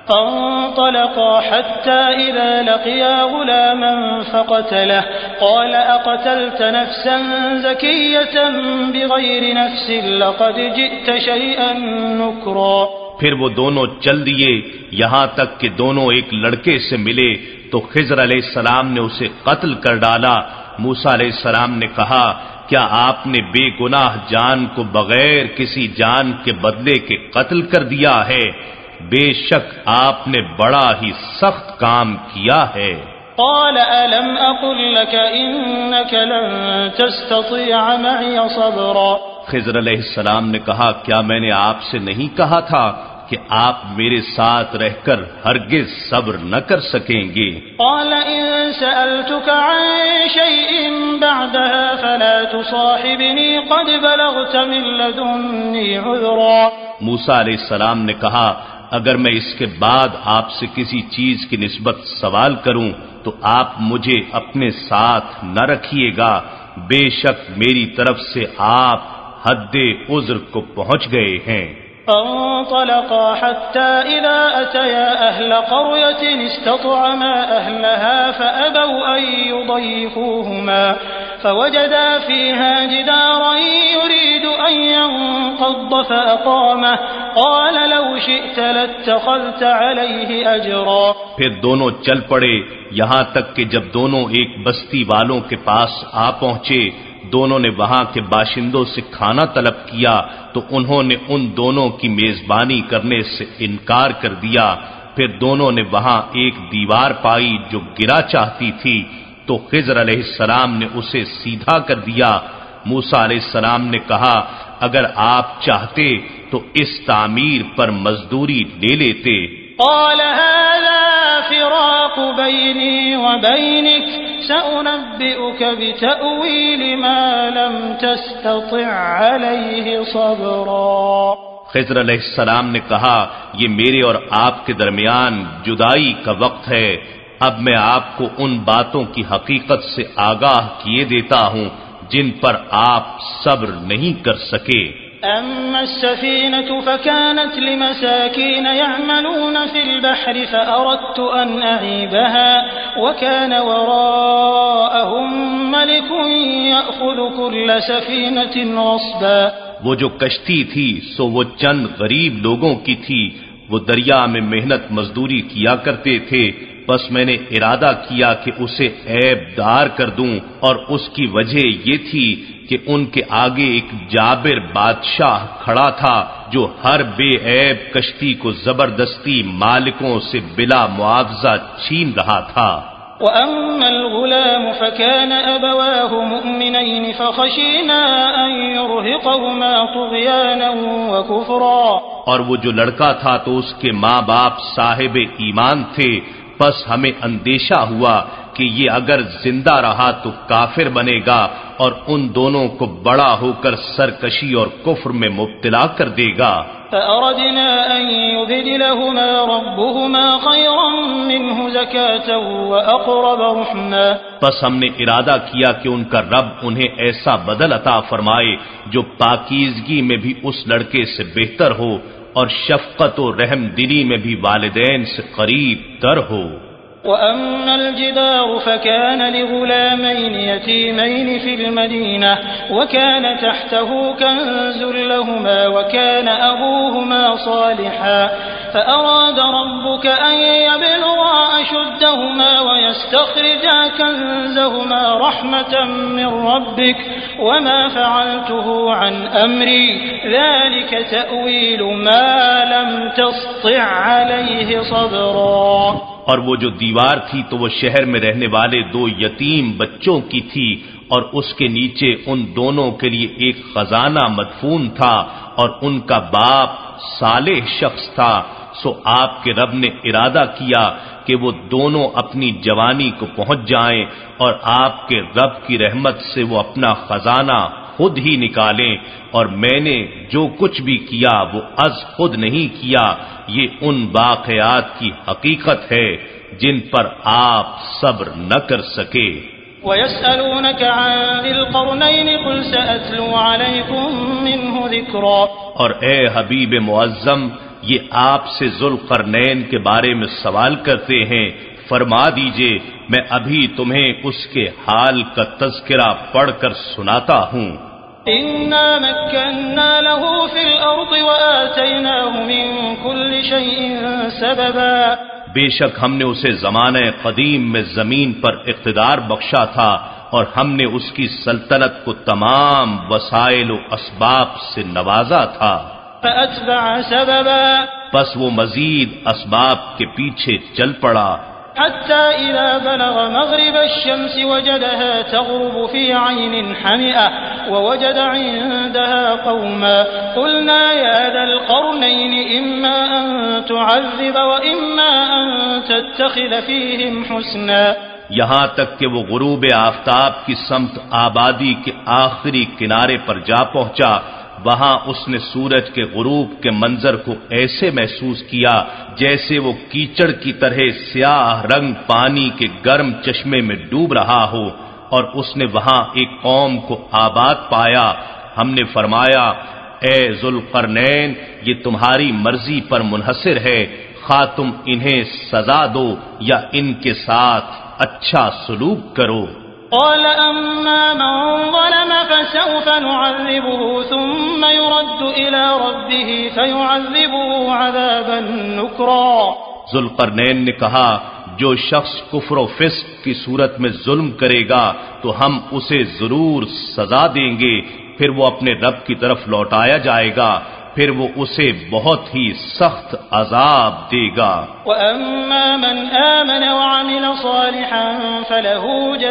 S1: فانطلقا حتى إذا لقيا غلاما فقتله قال أقتلت نفسا زكية بغير نفس لقد جئت شيئا نكرا.
S2: پھر وہ دونوں چل دیے یہاں تک کہ دونوں ایک لڑکے سے ملے تو خضر علیہ السلام نے اسے قتل کر ڈالا. موسیٰ علیہ السلام نے کہا کیا آپ نے بے گناہ جان کو بغیر کسی جان کے بدلے کے قتل کر دیا ہے؟ بے شک آپ نے بڑا ہی سخت کام کیا ہے.
S1: قال ألم أقل لك إنك لن تستطيع معي صبرا.
S2: خضر علیہ السلام نے کہا کیا میں نے آپ سے نہیں کہا تھا کہ آپ میرے ساتھ رہ کر ہرگز صبر نہ کر سکیں گے؟
S1: قال إن سألتك عن شيء بعدها فلا تصاحبني قد بلغت من لدني عذرا.
S2: موسیٰ علیہ السلام نے کہا اگر میں اس کے بعد آپ سے کسی چیز کی نسبت سوال کروں تو آپ مجھے اپنے ساتھ نہ رکھیے گا، بے شک میری طرف سے آپ حد عذر کو پہنچ گئے ہیں.
S1: فانطلقا حتى إذا أتيا أهل قرية استطعما أهلها فأبوا أن يضيفوهما فوجدا فيها جدارا يريد أن ينقض فأقامه قال لو شئت لاتخذت عليه أجرا.
S2: پھر دونوں چل پڑے یہاں تک کہ جب دونوں ایک بستی والوں کے پاس آ پہنچے. دونوں نے وہاں کے باشندوں سے کھانا طلب کیا تو انہوں نے ان دونوں کی میزبانی کرنے سے انکار کر دیا. پھر دونوں نے وہاں ایک دیوار پائی جو گرا چاہتی تھی تو خضر علیہ السلام نے اسے سیدھا کر دیا. موسیٰ علیہ السلام نے کہا اگر آپ چاہتے تو اس تعمیر پر مزدوری لے لیتے.
S1: قال هذا فراق بيني وبينك سأنبئك بتأويل ما لم تستطع عليه صبرا.
S2: خضر علیہ السلام نے کہا یہ میرے اور آپ کے درمیان جدائی کا وقت ہے، اب میں آپ کو ان باتوں کی حقیقت سے آگاہ کیے دیتا ہوں جن پر آپ صبر نہیں کر سکے.
S1: أما السفينة فكانت لمساكين يعملون في البحر فأردت أن أعيبها وكان وراءهم ملك يأخذ كل سفينة غصبا.
S2: وہ جو کشتی تھی سو وہ چند غریب لوگوں کی تھی، وہ دریا میں محنت مزدوری کیا کرتے تھے، بس میں نے ارادہ کیا کہ اسے عیب دار کر دوں، اور اس کی وجہ یہ تھی کہ ان کے آگے ایک جابر بادشاہ کھڑا تھا جو ہر بے عیب کشتی کو زبردستی مالکوں سے بلا معاوضہ چھین رہا تھا.
S1: وَأَمَّا الْغُلَامُ فَكَانَ أَبَوَاهُ مُؤْمِنَيْنِ فَخَشِينَا أَن يُرْهِقَهُمَا طُغْيَانًا وَكُفْرًا.
S2: اور وہ جو لڑکا تھا تو اس کے ماں باپ صاحب ایمان تھے، بس ہمیں اندیشہ ہوا کہ یہ اگر زندہ رہا تو کافر بنے گا اور ان دونوں کو بڑا ہو کر سرکشی اور کفر میں مبتلا کر دے گا.
S1: فأردنا أن يبدلهما ربهما خيرا منه زكاة وأقرب رحما.
S2: بس ہم نے ارادہ کیا کہ ان کا رب انہیں ایسا بدل عطا فرمائے جو پاکیزگی میں بھی اس لڑکے سے بہتر ہو اور شفقت و رحم دلی میں بھی والدین سے قریب تر ہو.
S1: وأما الجدار فكان لغلامين يتيمين في المدينة وكان تحته كنز لهما وكان أبوهما صالحا فأراد ربك أن يبلغا أشدهما ويستخرجا كنزهما رحمة من ربك وما فعلته عن أمري ذلك تأويل ما لم تسطع عليه صبرا۔
S2: اور وہ جو دیوار تھی تو وہ شہر میں رہنے والے دو یتیم بچوں کی تھی، اور اس کے نیچے ان دونوں کے لیے ایک خزانہ مدفون تھا، اور ان کا باپ صالح شخص تھا۔ سو آپ کے رب نے ارادہ کیا کہ وہ دونوں اپنی جوانی کو پہنچ جائیں، اور آپ کے رب کی رحمت سے وہ اپنا خزانہ خود ہی نکالیں، اور میں نے جو کچھ بھی کیا وہ از خود نہیں کیا، یہ ان واقعات کی حقیقت ہے جن پر آپ صبر نہ کر سکے۔
S1: وَيَسْأَلُونَكَ عَنْ ذِي الْقَرْنَيْنِ قُلْ سَأَتْلُو عَلَيْكُمْ مِنْهُ ذِكْرًا۔
S2: اور اے حبیب معظم، یہ آپ سے ذوالقرنین کے بارے میں سوال کرتے ہیں، فرما دیجئے میں ابھی تمہیں اس کے حال کا تذکرہ پڑھ کر سناتا ہوں۔
S1: إِنَّا مَكَّنَّا لَهُ فِي الْأَرْضِ وَآتَيْنَاهُ مِنْ كُلِّ شَيْءٍ سَبَبًا۔
S2: بے شک ہم نے اسے زمانہ قدیم میں زمین پر اقتدار بخشا تھا، اور ہم نے اس کی سلطنت کو تمام وسائل و اسباب سے نوازا تھا۔
S1: فَأَتْبَعَ سَبَبًا۔
S2: پس وہ مزید اسباب کے پیچھے چل پڑا،
S1: حتى إذا بلغ مغرب الشمس وجدها تغرب في عين حمئة ووجد عندها قوما قلنا يا ذا القرنين إما أن تعذب وإما أن تتخذ فيهم حسنا۔
S2: یہاں تک کہ وہ غروب آفتاب کی سمت آبادی کے آخری کنارے پر جا پہنچا، وہاں اس نے سورج کے غروب کے منظر کو ایسے محسوس کیا جیسے وہ کیچڑ کی طرح سیاہ رنگ پانی کے گرم چشمے میں ڈوب رہا ہو، اور اس نے وہاں ایک قوم کو آباد پایا۔ ہم نے فرمایا، اے ذوالقرنین، یہ تمہاری مرضی پر منحصر ہے، خواہ تم انہیں سزا دو یا ان کے ساتھ اچھا سلوک کرو۔
S1: قال أما من ظلم فسوف نعذبه ثم يرد إلى ربه فيعذبه عذابا نكرا۔
S2: ذوالقرنین نے کہا، جو شخص کفر و فسق کی صورت میں ظلم کرے گا تو ہم اسے ضرور سزا دیں گے، پھر وہ اپنے رب کی طرف لوٹایا جائے گا، پھر وہ اسے بہت ہی سخت عذاب دے گا۔
S1: وَأَمَّا مَنْ آمَنَ وَعَمِلَ صَالِحًا فَلَهُ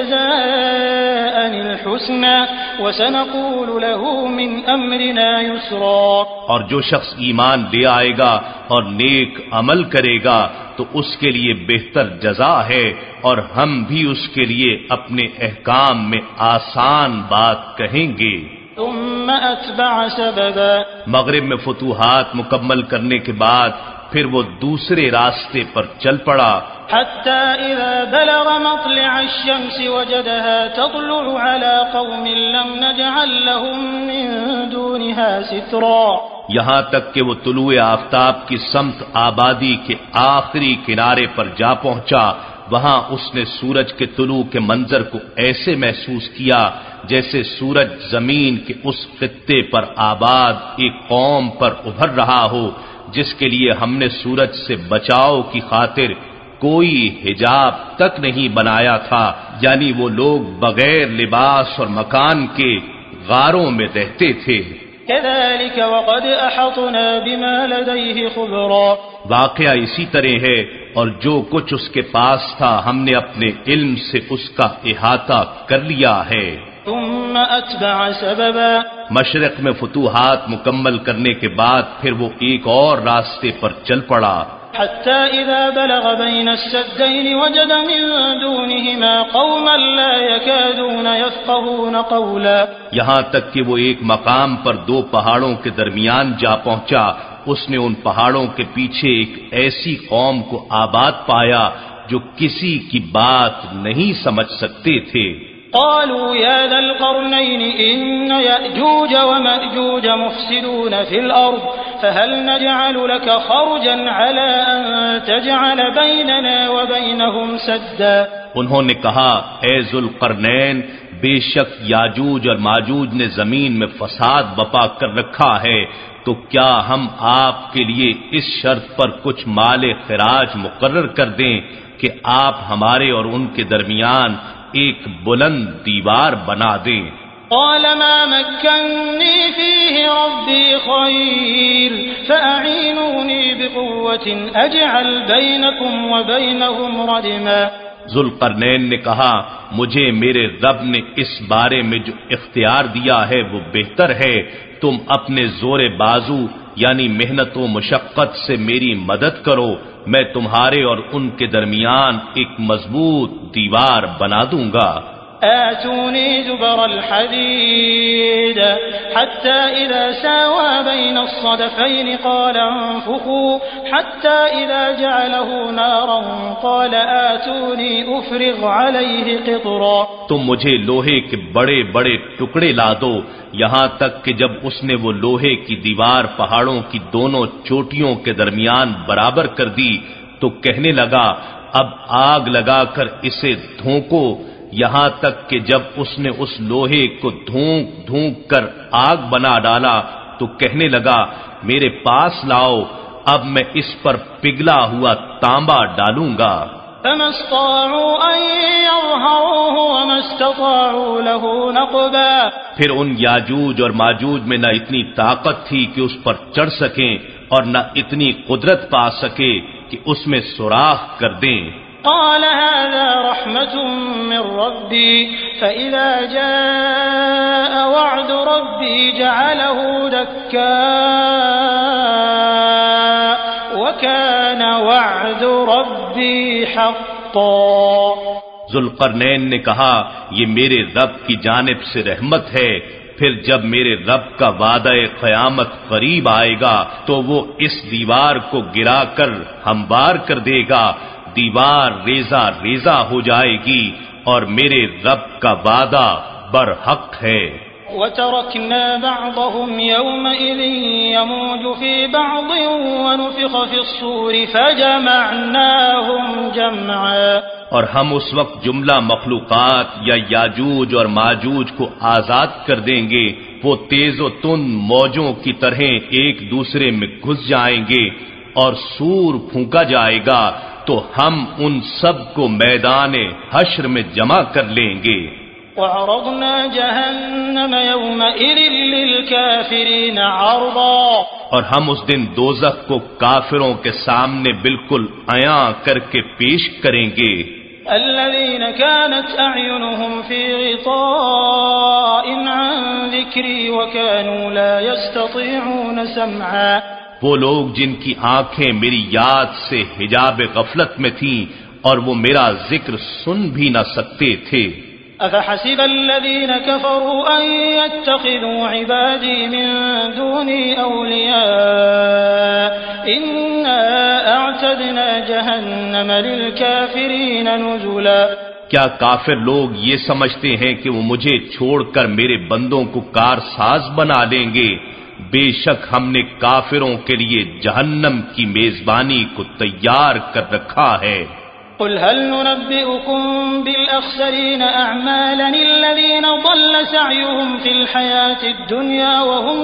S1: جَزَاءً الْحُسْنَى وَسَنَقُولُ لَهُ مِنْ أَمْرِنَا يُسْرًا۔
S2: اور جو شخص ایمان لے آئے گا اور نیک عمل کرے گا تو اس کے لیے بہتر جزا ہے، اور ہم بھی اس کے لیے اپنے احکام میں آسان بات کہیں گے۔
S1: ثم أتبع سببا۔
S2: مغرب میں فتوحات مکمل کرنے کے بعد پھر وہ دوسرے راستے پر چل پڑا،
S1: حتى إذا بلغ مطلع الشمس وجدها تطلع على قوم لم نجعل لهم من دونها سترا۔
S2: یہاں تک کہ وہ طلوع آفتاب کی سمت آبادی کے آخری کنارے پر جا پہنچا، وہاں اس نے سورج کے طلوع کے منظر کو ایسے محسوس کیا جیسے سورج زمین کے اس خطے پر آباد ایک قوم پر ابھر رہا ہو جس کے لیے ہم نے سورج سے بچاؤ کی خاطر کوئی حجاب تک نہیں بنایا تھا، یعنی وہ لوگ بغیر لباس اور مکان کے غاروں میں رہتے تھے۔
S1: كذلك وقد أحطنا بما لديه خبرا۔
S2: واقعہ اسی طرح ہے، اور جو کچھ اس کے پاس تھا ہم نے اپنے علم سے اس کا احاطہ کر لیا ہے۔
S1: ثم أتبع سببا۔
S2: مشرق میں فتوحات مکمل کرنے کے بعد پھر وہ ایک اور راستے پر چل پڑا،
S1: حتى إذا بلغ بين السدين وجد من دونهما قوما لا يكادون يفقهون قولا۔
S2: یہاں تک کہ وہ ایک مقام پر دو پہاڑوں کے درمیان جا پہنچا، اس نے ان پہاڑوں کے پیچھے ایک ایسی قوم کو آباد پایا جو کسی کی بات نہیں سمجھ سکتے تھے۔
S1: قالوا يا ذا القرنين إن يأجوج ومأجوج مفسدون في الأرض فهل نجعل لك خرجا على أن تجعل بيننا وبينهم سدا.
S2: انہوں نے کہا اے ذوالقرنین بے شک یاجوج اور ماجوج نے زمین میں فساد بپا کر رکھا ہے، تو کیا ہم آپ کے لیے اس شرط پر کچھ مال خراج مقرر کر دیں کہ آپ ہمارے اور ان کے درمیان ایک بلند دیوار بنا دیں.
S1: قال ما مكنني فيه ربي خير فأعينوني بقوة أجعل بينكم وبينهم ردما.
S2: ذوالقرنین نے کہا مجھے میرے رب نے اس بارے میں جو اختیار دیا ہے وہ بہتر ہے، تم اپنے زور بازو یعنی محنت و مشقت سے میری مدد کرو، میں تمہارے اور ان کے درمیان ایک مضبوط دیوار بنا دوں گا.
S1: آتوني زبر الحديد حتى إذا ساوى بين الصدفين قال انفخوا حتى إذا جعله نارا قال آتوني أفرغ عليه قطرا.
S2: تم مجھے لوہے کے بڑے بڑے ٹکڑے لا دو، یہاں تک کہ جب اس نے وہ لوہے کی دیوار پہاڑوں کی دونوں چوٹیوں کے درمیان برابر کر دی تو کہنے لگا اب آگ لگا کر اسے دھونکو، یہاں تک کہ جب اس نے اس لوہے کو دھونک دھونک کر آگ بنا ڈالا تو کہنے لگا میرے پاس لاؤ، اب میں اس پر پگھلا ہوا تانبا ڈالوں گا.
S1: فما استطاعوا أن يظهروه وما استطاعوا له نقبا.
S2: پھر ان یاجوج اور ماجوج میں نہ اتنی طاقت تھی کہ اس پر چڑھ سکیں اور نہ اتنی قدرت پا سکے کہ اس میں سوراخ کر دیں.
S1: قال هذا رحمة من ربي فإذا جاء وعد ربي جعله دكاء وكان وعد ربي حقا.
S2: ذوالقرنین نے کہا یہ میرے رب کی جانب سے رحمت ہے، پھر جب میرے رب کا وعدہ قیامت قریب آئے گا تو وہ اس دیوار کو گرا کر ہموار کر دے گا، دیوار ریزہ ریزہ ہو جائے گی اور میرے رب کا وعدہ برحق ہے.
S1: وَتَرَكْنَا بَعْضَهُمْ يَوْمَئِذٍ يَمُوجُ فِي بَعْضٍ وَنُفِخَ فِي الصُّورِ فَجَمَعْنَاهُمْ جَمْعًا.
S2: اور ہم اس وقت جملہ مخلوقات یا یاجوج اور ماجوج کو آزاد کر دیں گے، وہ تیز و تند موجوں کی طرح ایک دوسرے میں گھس جائیں گے اور سور پھونکا جائے گا تو ہم ان سب کو میدان حشر میں جمع کر لیں گے.
S1: وَعَرَضْنَا جَهَنَّمَ يَوْمَئِذٍ لِلْكَافِرِينَ عَرْضًا.
S2: اور ہم اس دن دوزخ کو کافروں کے سامنے بالکل عیاں کر کے پیش کریں گے.
S1: الذين كانت أعينهم في غطاء عن ذكري وكانوا لا يستطيعون سمعا.
S2: وہ لوگ جن کی آنکھیں میری یاد سے حجاب غفلت میں تھیں اور وہ میرا ذکر سن بھی نہ سکتے تھے.
S1: أفحسب الذين كفروا أن يتخذوا عبادي من دوني أولياء إنا أعتدنا جهنم للكافرين نزلا.
S2: کیا کافر لوگ یہ سمجھتے ہیں کہ وہ مجھے چھوڑ کر میرے بندوں کو کارساز بنا لیں گے؟ بے شک ہم نے کافروں کے لیے جہنم کی میزبانی کو تیار کر رکھا ہے.
S1: قل هل ننبئكم بالأخسرين أعمالا الذين ضل سعيهم في الحياة الدنيا وهم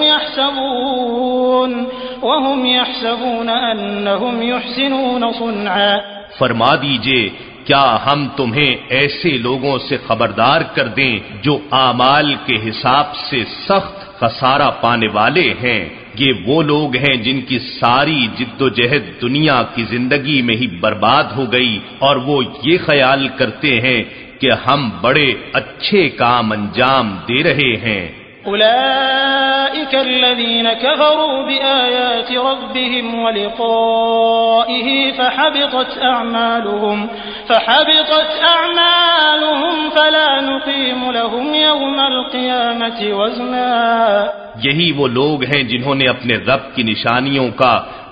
S1: يحسبون وهم يحسبون أنهم يحسنون صنعا.
S2: فرما دیجئے کیا ہم تمہیں ایسے لوگوں سے خبردار کر دیں جو اعمال کے حساب سے سخت خسارہ پانے والے ہیں؟ یہ وہ لوگ ہیں جن کی ساری جد و جہد دنیا کی زندگی میں ہی برباد ہو گئی اور وہ یہ خیال کرتے ہیں کہ ہم بڑے اچھے کام انجام دے رہے ہیں.
S1: أولئك الذين كفروا بآيات ربهم ولقائه فحبطت أعمالهم فحبطت أعمالهم فلا نقيم لهم يوم القيامة وزنا.
S2: یہی وہ لوگ ہیں جنہوں نے اپنے رب کی نشانیوں کا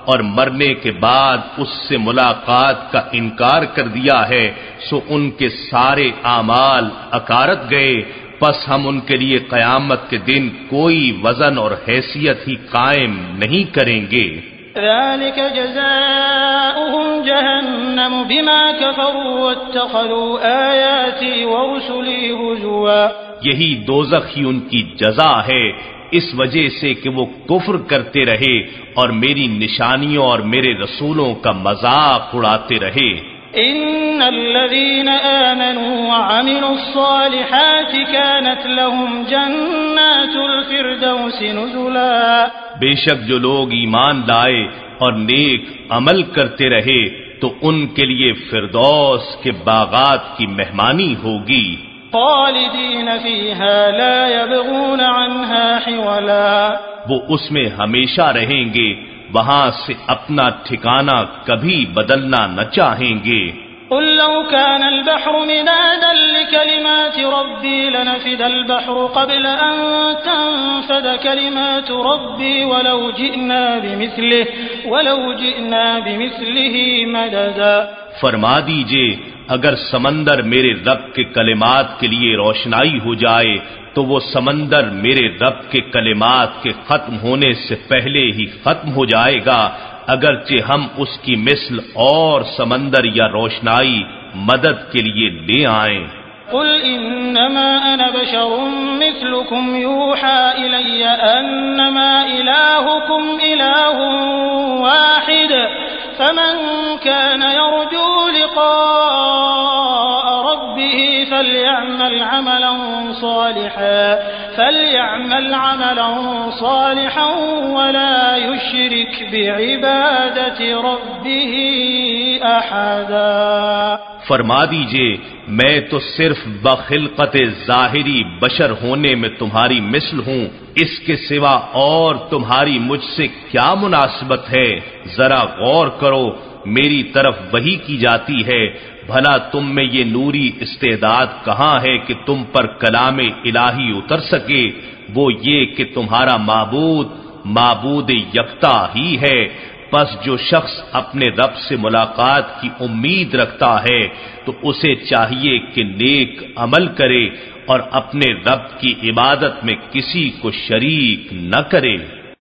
S2: اور مرنے کے بعد اس سے ملاقات کا انکار کر دیا ہے سو ان کے سارے اعمال اکارت گئے، پس ہم ان کے لیے قیامت کے دن کوئی وزن اور حیثیت ہی قائم نہیں کریں گے۔
S1: ذلك جزاؤهم جهنم بما كفروا واتخذوا آياتي ورسلي هزوا۔
S2: یہی دوزخ ہی ان کی جزا ہے اس وجہ سے کہ وہ کفر کرتے رہے اور میری نشانیوں اور میرے رسولوں کا مذاق اڑاتے رہے۔
S1: ان الذين آمنوا وعملوا الصالحات كانت لهم جنات الفردوس نزلا۔
S2: بے شک جو لوگ ایمان لائے اور نیک عمل کرتے رہے تو ان کے لیے فردوس کے باغات کی مہمانی ہوگی۔
S1: خالدین فیہا لا یبغون عنہا حولا۔
S2: وہ اس میں ہمیشہ رہیں گے، وہاں سے اپنا ٹھکانہ کبھی بدلنا نہ چاہیں گے۔
S1: قل لو كان البحر مدادا لكلمات ربي لنفد البحر قبل أن تنفد كلمات ربي ولو جئنا بمثله ولو جئنا بمثله مددا۔
S2: فرما دیجئے اگر سمندر میرے رب کے کلمات کے لیے روشنائی ہو جائے تو وہ سمندر میرے رب کے کلمات کے ختم ہونے سے پہلے ہی ختم ہو جائے گا، اگرچہ ہم اس کی مثل اور سمندر یا روشنائی مدد کے لیے لے آئیں۔
S1: قل انما انا بشر مثلكم يوحى الي انما الهكم اله واحد فمن كان يرجو لقاء ربه فليعمل عملا صالحا فليعمل عملا صالحا ولا يشرك بعبادة ربه احدا۔
S2: فرما دیجئے میں تو صرف بخلقت ظاہری بشر ہونے میں تمہاری مثل ہوں، اس کے سوا اور تمہاری مجھ سے کیا مناسبت ہے؟ ذرا غور کرو، میری طرف وحی کی جاتی ہے، بھلا تم میں یہ نوری استعداد کہاں ہے کہ تم پر کلام الہی اتر سکے؟ وہ یہ کہ تمہارا معبود معبود یکتا ہی ہے۔ پس جو شخص اپنے رب سے ملاقات کی امید رکھتا ہے تو اسے چاہیے کہ نیک عمل کرے اور اپنے رب کی عبادت میں کسی کو شریک نہ کرے۔